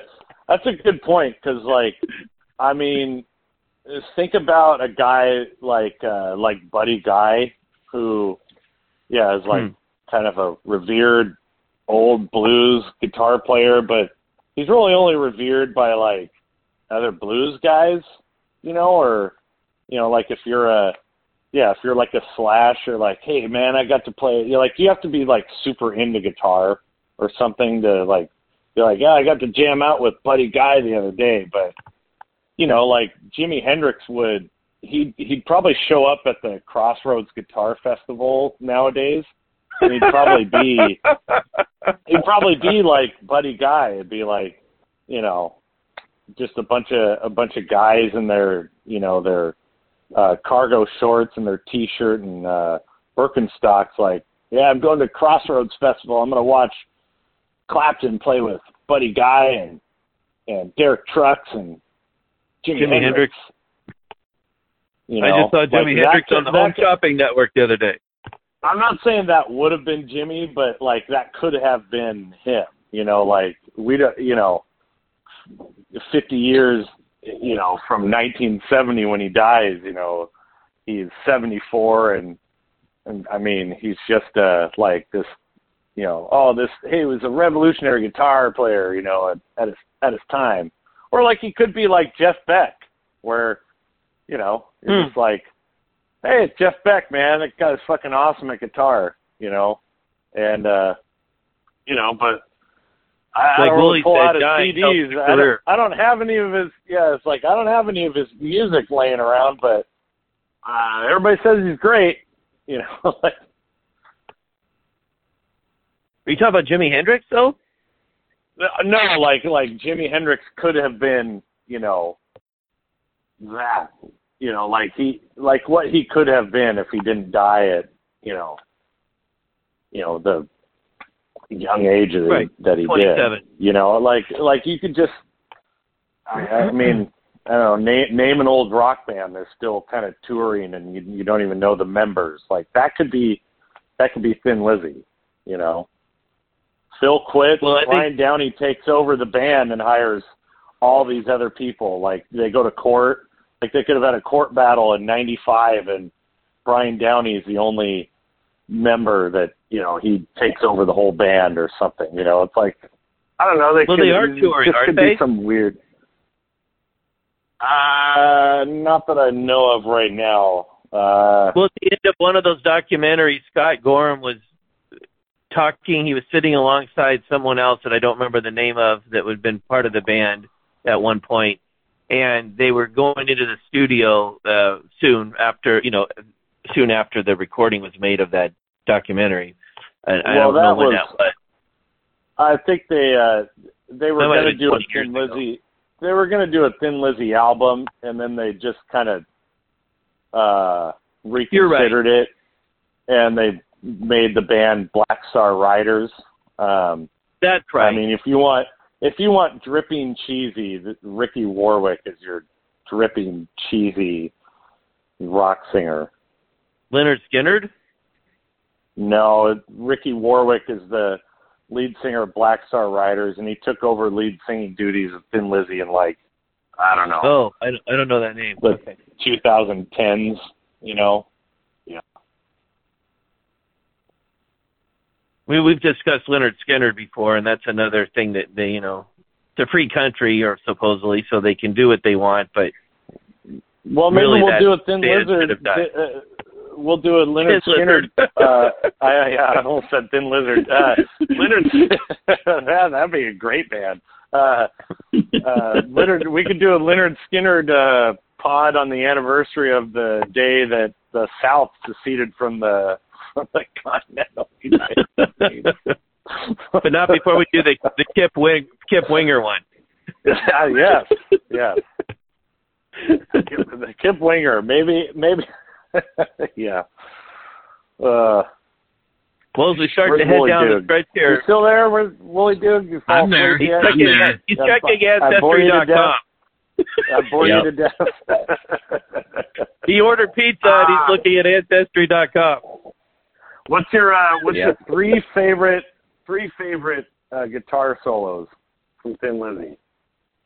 that's a good point because, like, I mean, think about a guy like uh, like Buddy Guy, who, yeah, is like hmm. kind of a revered old blues guitar player, but he's really only revered by like other blues guys, you know, or you know, like if you're a yeah, if you're like a Slash or like, hey man, I got to play. You know, like you have to be like super into guitar or something to like be like, yeah, I got to jam out with Buddy Guy the other day. But you know, like Jimi Hendrix would, he he'd probably show up at the Crossroads Guitar Festival nowadays, and he'd probably be he'd probably be like Buddy Guy. It'd be like, you know, just a bunch of a bunch of guys in their, you know, their uh, cargo shorts and their T-shirt and uh, Birkenstocks. Like, yeah, I'm going to Crossroads Festival. I'm going to watch Clapton play with Buddy Guy and and Derek Trucks and Jimi, Jimi Hendrix. Hendrix. You know, I just saw Jimi like Hendrix that, on the that, Home Shopping Network the other day. I'm not saying that would have been Jimmy, but like that could have been him. You know, like we don't, you know, fifty years, you know, from nineteen seventy when he dies, you know, he's seventy-four, and and I mean, he's just uh like this, you know, oh, this, hey, he was a revolutionary guitar player, you know, at, at his at his time, or like he could be like Jeff Beck, where, you know, it's hmm. just like, hey, it's Jeff Beck, man. That guy's fucking awesome at guitar, you know, and uh, you know, but. I, like I don't Willie really pull said, out his Guy C Ds. I don't, I don't have any of his. Yeah, it's like I don't have any of his music laying around, but uh, everybody says he's great. You know, like. Are you talking about Jimi Hendrix though? No, like like Jimi Hendrix could have been, you know, that. You know, like he like what he could have been if he didn't die at, you know, you know the. young age that, right. that he did, you know, like like you could just, I, I mean, I don't know, name, name an old rock band that's still kind of touring and you, you don't even know the members. Like that could be, that could be Thin Lizzy, you know. Phil quits, well, Brian think... Downey takes over the band and hires all these other people. Like they go to court, like they could have had a court battle in ninety-five and Brian Downey is the only member that, you know, he takes over the whole band or something, you know. It's like, I don't know. They well, could, they are touring, this aren't could they? be some weird. Uh, not that I know of right now. Uh, well, at the end of one of those documentaries, Scott Gorham was talking. He was sitting alongside someone else that I don't remember the name of that would have been part of the band at one point, and they were going into the studio uh, soon after, you know, soon after the recording was made of that documentary. I, I well, don't know when was, that was. I think they uh, they were going to do a Thin Lizzy. They were going to do a Thin Lizzy album, and then they just kind of uh, reconsidered right. it, and they made the band Black Star Riders. Um, That's right. I mean, if you want if you want dripping cheesy, Ricky Warwick is your dripping cheesy rock singer. Leonard Skinner? No, Ricky Warwick is the lead singer of Black Star Riders, and he took over lead singing duties of Thin Lizzy in, like, I don't know. Oh, I don't, I don't know that name. The okay. twenty tens, you know? Yeah. We, we've discussed Leonard Skinner before, and that's another thing that they, you know, it's a free country, or supposedly, so they can do what they want, but well, maybe really we'll do a Thin Lizard. Uh, we'll do a Leonard Skinner. uh, I, yeah, I almost said Thin Lizard. Uh, Leonard, man, that'd be a great band. Uh, uh, Leonard, we could do a Leonard Skinner uh, pod on the anniversary of the day that the South seceded from the, from the Continental United States. But not before we do the the Kip Wing Kip Winger one. Uh, yes, yes. Kip, the Kip Winger, maybe, maybe. Yeah. Uh, well, as we start to head Wooly down Doog? the stretch here. You still there? Where's Wooly Doog? You I'm there. He's I'm checking, there. he's Yeah, checking I bore you to Ancestry dot com. I bore Yep. you to death. He ordered pizza and he's looking at Ancestry dot com. What's your uh, what's Yeah. your three favorite three favorite uh, guitar solos from Thin Lizzy?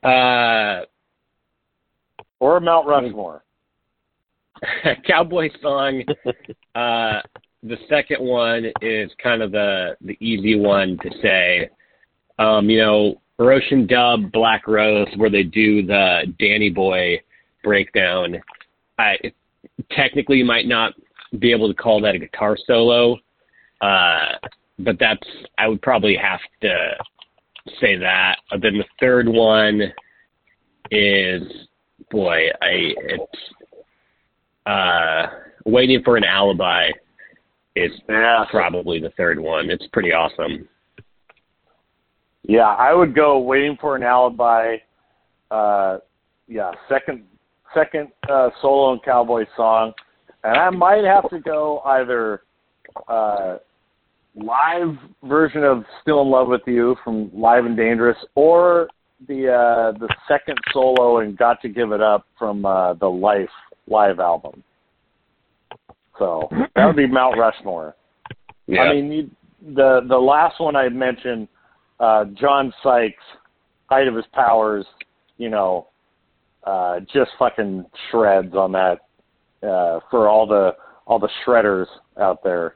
Uh, or Mount Rushmore? Cowboy song. Uh, the second one is kind of the, the easy one to say. Um, you know, Roshan Dub, Black Rose, where they do the Danny Boy breakdown. I technically you might not be able to call that a guitar solo, uh, but that's I would probably have to say that. And then the third one is, boy, I it's uh, Waiting for an Alibi is yeah. probably the third one. It's pretty awesome. Yeah, I would go Waiting for an Alibi. Uh, yeah, second second uh, solo and Cowboy song. And I might have to go either uh, live version of Still in Love with You from Live and Dangerous, or the uh, the second solo and Got to Give It Up from uh, the Life live album. So that would be Mount Rushmore. Yeah. I mean, you, the the last one I mentioned, uh, John Sykes, height of his powers, you know, uh, just fucking shreds on that. Uh, for all the all the shredders out there.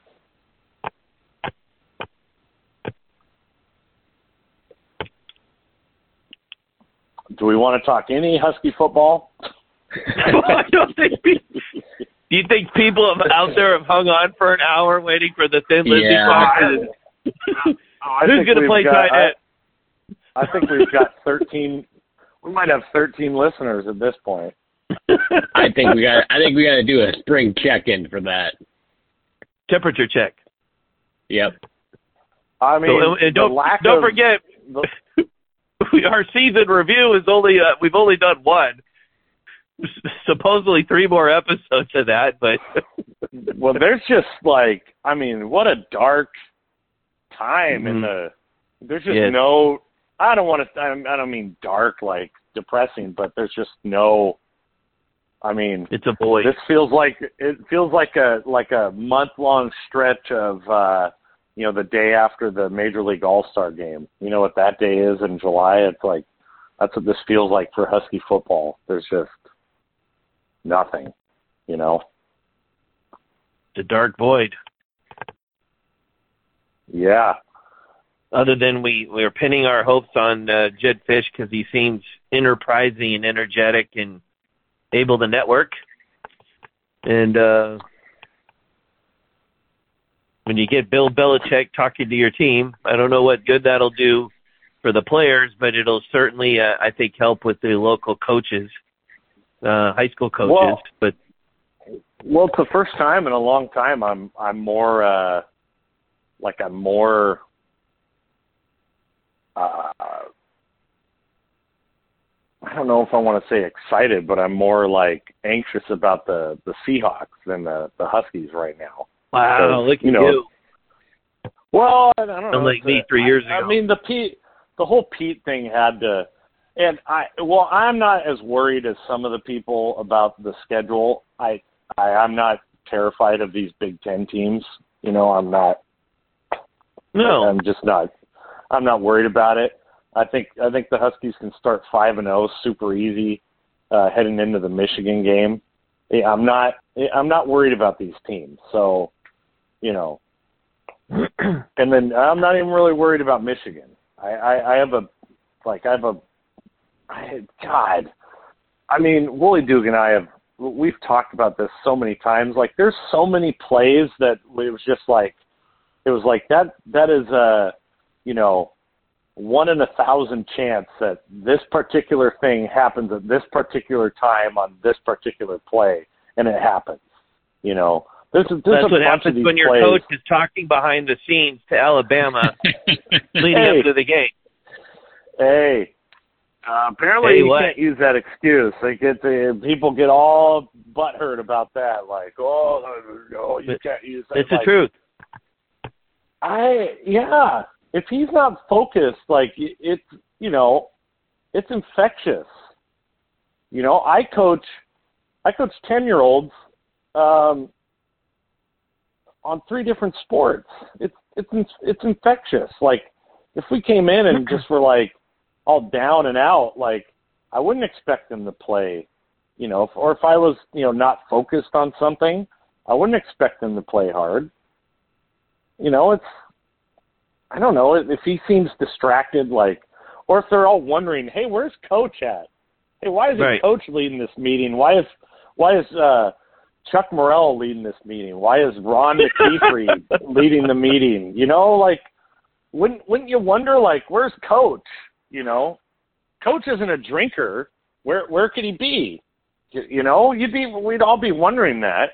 Do we want to talk any Husky football? I don't think. Pe- Do you think people out there have hung on for an hour waiting for the Thin Lizzy Yeah. talk? I Who's going to play got, tight I, end? I think we've got thirteen. We might have thirteen listeners at this point. I think we got. I think we got to do a spring check-in for that. Temperature check. Yep. I mean, So, and don't the lack don't of, forget, the, our season review is only uh, we've only done one. Supposedly three more episodes of that, but well, there's just like, I mean, what a dark time mm-hmm. in the. There's just yes. no. I don't want to. I don't mean dark like depressing, but there's just no. I mean, it's a void. This feels like it feels like a like a month long stretch of uh, you know, the day after the Major League All-Star game. You know what that day is in July? It's like that's what this feels like for Husky football. There's just nothing, you know. The dark void. Yeah. Other than we we're pinning our hopes on uh, Jed Fish because he seems enterprising and energetic and able to network. And uh, when you get Bill Belichick talking to your team, I don't know what good that'll do for the players, but it'll certainly, uh, I think, help with the local coaches, uh, high school coaches. Well, but well, it's the first time in a long time I'm I'm more uh, like I'm more. Uh, I don't know if I want to say excited, but I'm more like anxious about the, the Seahawks than the, the Huskies right now. wow, so, look at you. Know, you. Well, I don't know. Unlike me three years I, ago. I mean, the Pete, the whole Pete thing had to, and I, well, I'm not as worried as some of the people about the schedule. I, I I'm not terrified of these Big Ten teams. You know, I'm not. No, I'm just not. I'm not worried about it. I think I think the Huskies can start five and zero super easy, uh, heading into the Michigan game. I'm not I'm not worried about these teams. So, you know, and then I'm not even really worried about Michigan. I, I, I have a like I have a I, God. I mean, Wooly Duke and I have we've talked about this so many times. Like, there's so many plays that it was just like it was like that. That is a you know. one in a thousand chance that this particular thing happens at this particular time on this particular play, and it happens. You know, there's, there's that's a what bunch happens of when your plays. coach is talking behind the scenes to Alabama leading hey, up to the game. Hey, uh, apparently hey, you what? can't use that excuse. Like it, uh, people get all butthurt about that. Like, oh, no, you but can't use that. It's like, the truth. I yeah. If he's not focused, like it's, you know, it's infectious. You know, I coach, I coach ten-year-olds um, on three different sports. It's it's it's infectious. Like, if we came in and just were like all down and out, like I wouldn't expect them to play, you know, if, or if I was, you know, not focused on something, I wouldn't expect them to play hard. You know, it's, I don't know, if he seems distracted, like, or if they're all wondering, hey, where's Coach at? Hey, why isn't right. Coach leading this meeting? Why is why is uh, Chuck Morrell leading this meeting? Why is Ron McKeefery leading the meeting? You know, like, wouldn't wouldn't you wonder, like, where's Coach? You know, Coach isn't a drinker. Where where could he be? You, you know, you'd be we'd all be wondering that.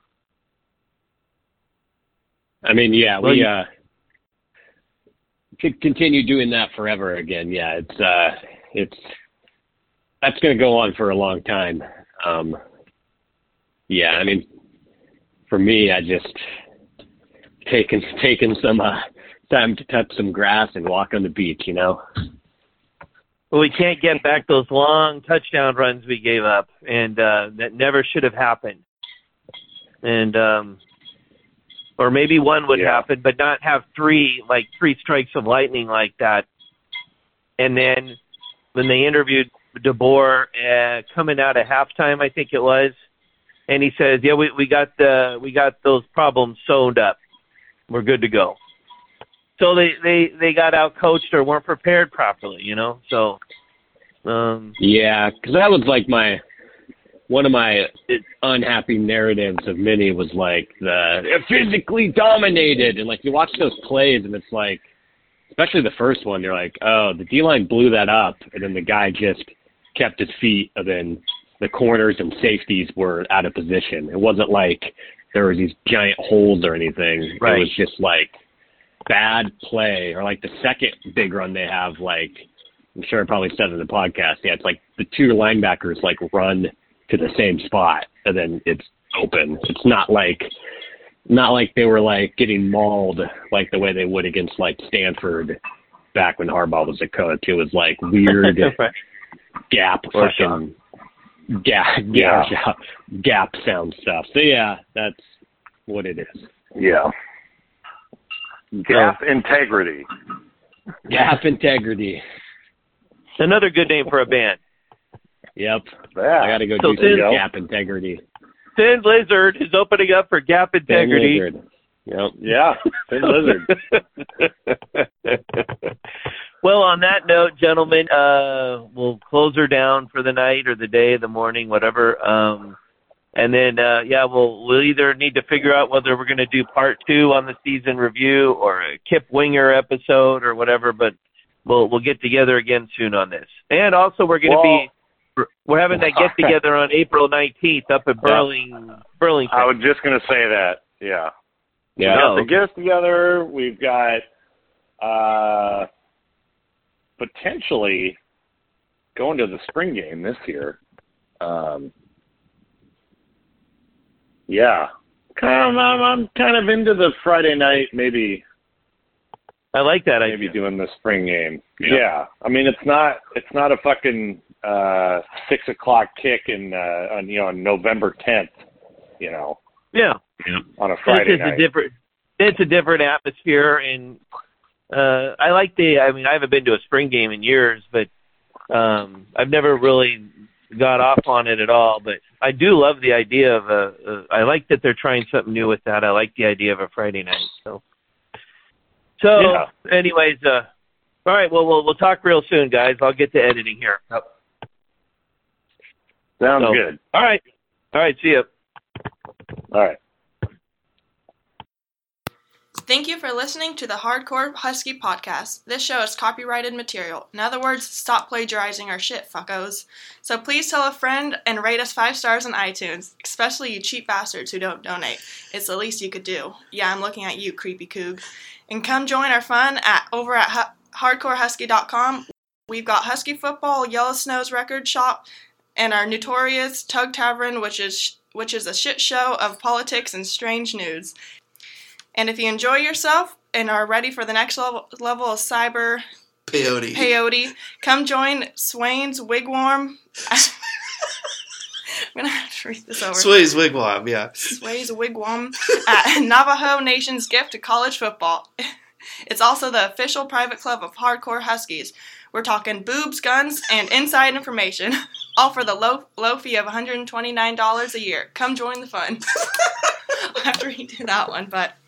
I mean, yeah, well, we you- uh, could continue doing that forever again. Yeah, it's uh, it's that's going to go on for a long time. Um, yeah, I mean, for me, I just taking taking some uh, time to touch some grass and walk on the beach. You know. Well, we can't get back those long touchdown runs we gave up, and uh, that never should have happened. And um, or maybe one would Yeah. happen, but not have three, like three strikes of lightning like that. And then when they interviewed DeBoer uh, coming out of halftime, I think it was, and he says, "Yeah, we, we got the we got those problems sewn up. We're good to go." So they, they, they got out coached or weren't prepared properly, you know. So um, Yeah, because that was like my one of my unhappy narratives of many was like the they're physically dominated, and like you watch those plays and it's like, especially the first one, you're like, oh, the D-line blew that up, and then the guy just kept his feet, and then the corners and safeties were out of position. It wasn't like there was these giant holes or anything. Right. It was just like bad play, or like the second big run they have, like I'm sure I probably said it in the podcast, yeah, it's like the two linebackers like run to the same spot and then it's open. It's not like not like they were like getting mauled like the way they would against like Stanford back when Harbaugh was a coach. It was like weird right. gap Or fucking gap Yeah. gap gap sound stuff. So yeah, that's what it is. Yeah. Gap integrity. Gap integrity. another good name for a band. Yep. Yeah. I got to go So do then- some Gap integrity. Thin Lizard is opening up for Gap Integrity. Thin Lizard. Yep. Yeah. Thin Lizard. Well, on that note, gentlemen, uh, we'll close her down for the night or the day, the morning, whatever. Um, and then, uh, yeah, we'll we'll either need to figure out whether we're going to do part two on the season review or a Kip Winger episode or whatever. But we'll we'll get together again soon on this. And also, we're going to Well- be we're having that get together on April nineteenth up at Burling Burlington. I was just going to say that. Yeah. Yeah. We got Oh, the okay. get together. We've got uh, potentially going to the spring game this year. Um, yeah. Kind of, I'm, I'm kind of into the Friday night, maybe I like that maybe idea. doing the spring game. Yeah. Yeah. I mean, it's not it's not a fucking uh, six o'clock kick in uh, on you know on November tenth. You know, Yeah. on a Friday it's night. a different it's a different atmosphere, and uh I like the I mean I haven't been to a spring game in years, but um I've never really got off on it at all, but I do love the idea of a, a I like that they're trying something new with that. I like the idea of a Friday night. So So Yeah. anyways, uh all right, well we'll we'll talk real soon, guys. I'll get to editing here. Sounds So- good. All right. All right, see you. All right. Thank you for listening to the Hardcore Husky podcast. This show is copyrighted material. In other words, stop plagiarizing our shit, fuckos. So please tell a friend and rate us five stars on iTunes, especially you cheap bastards who don't donate. It's the least you could do. Yeah, I'm looking at you, creepy coog. And come join our fun at over at hu- hardcore husky dot com. We've got Husky Football, Yellow Snow's record shop, and our notorious Tug Tavern, which is which is a shit show of politics and strange news. And if you enjoy yourself and are ready for the next level, level of cyber Peyote. peyote, come join Swain's Wigwam. I'm going to have to read this over. Sway's Wigwam, yeah. Sway's Wigwam at Navajo Nation's gift to college football. It's also the official private club of Hardcore Huskies. We're talking boobs, guns, and inside information, all for the low low fee of one hundred twenty-nine dollars a year. Come join the fun. I have to redo that one, but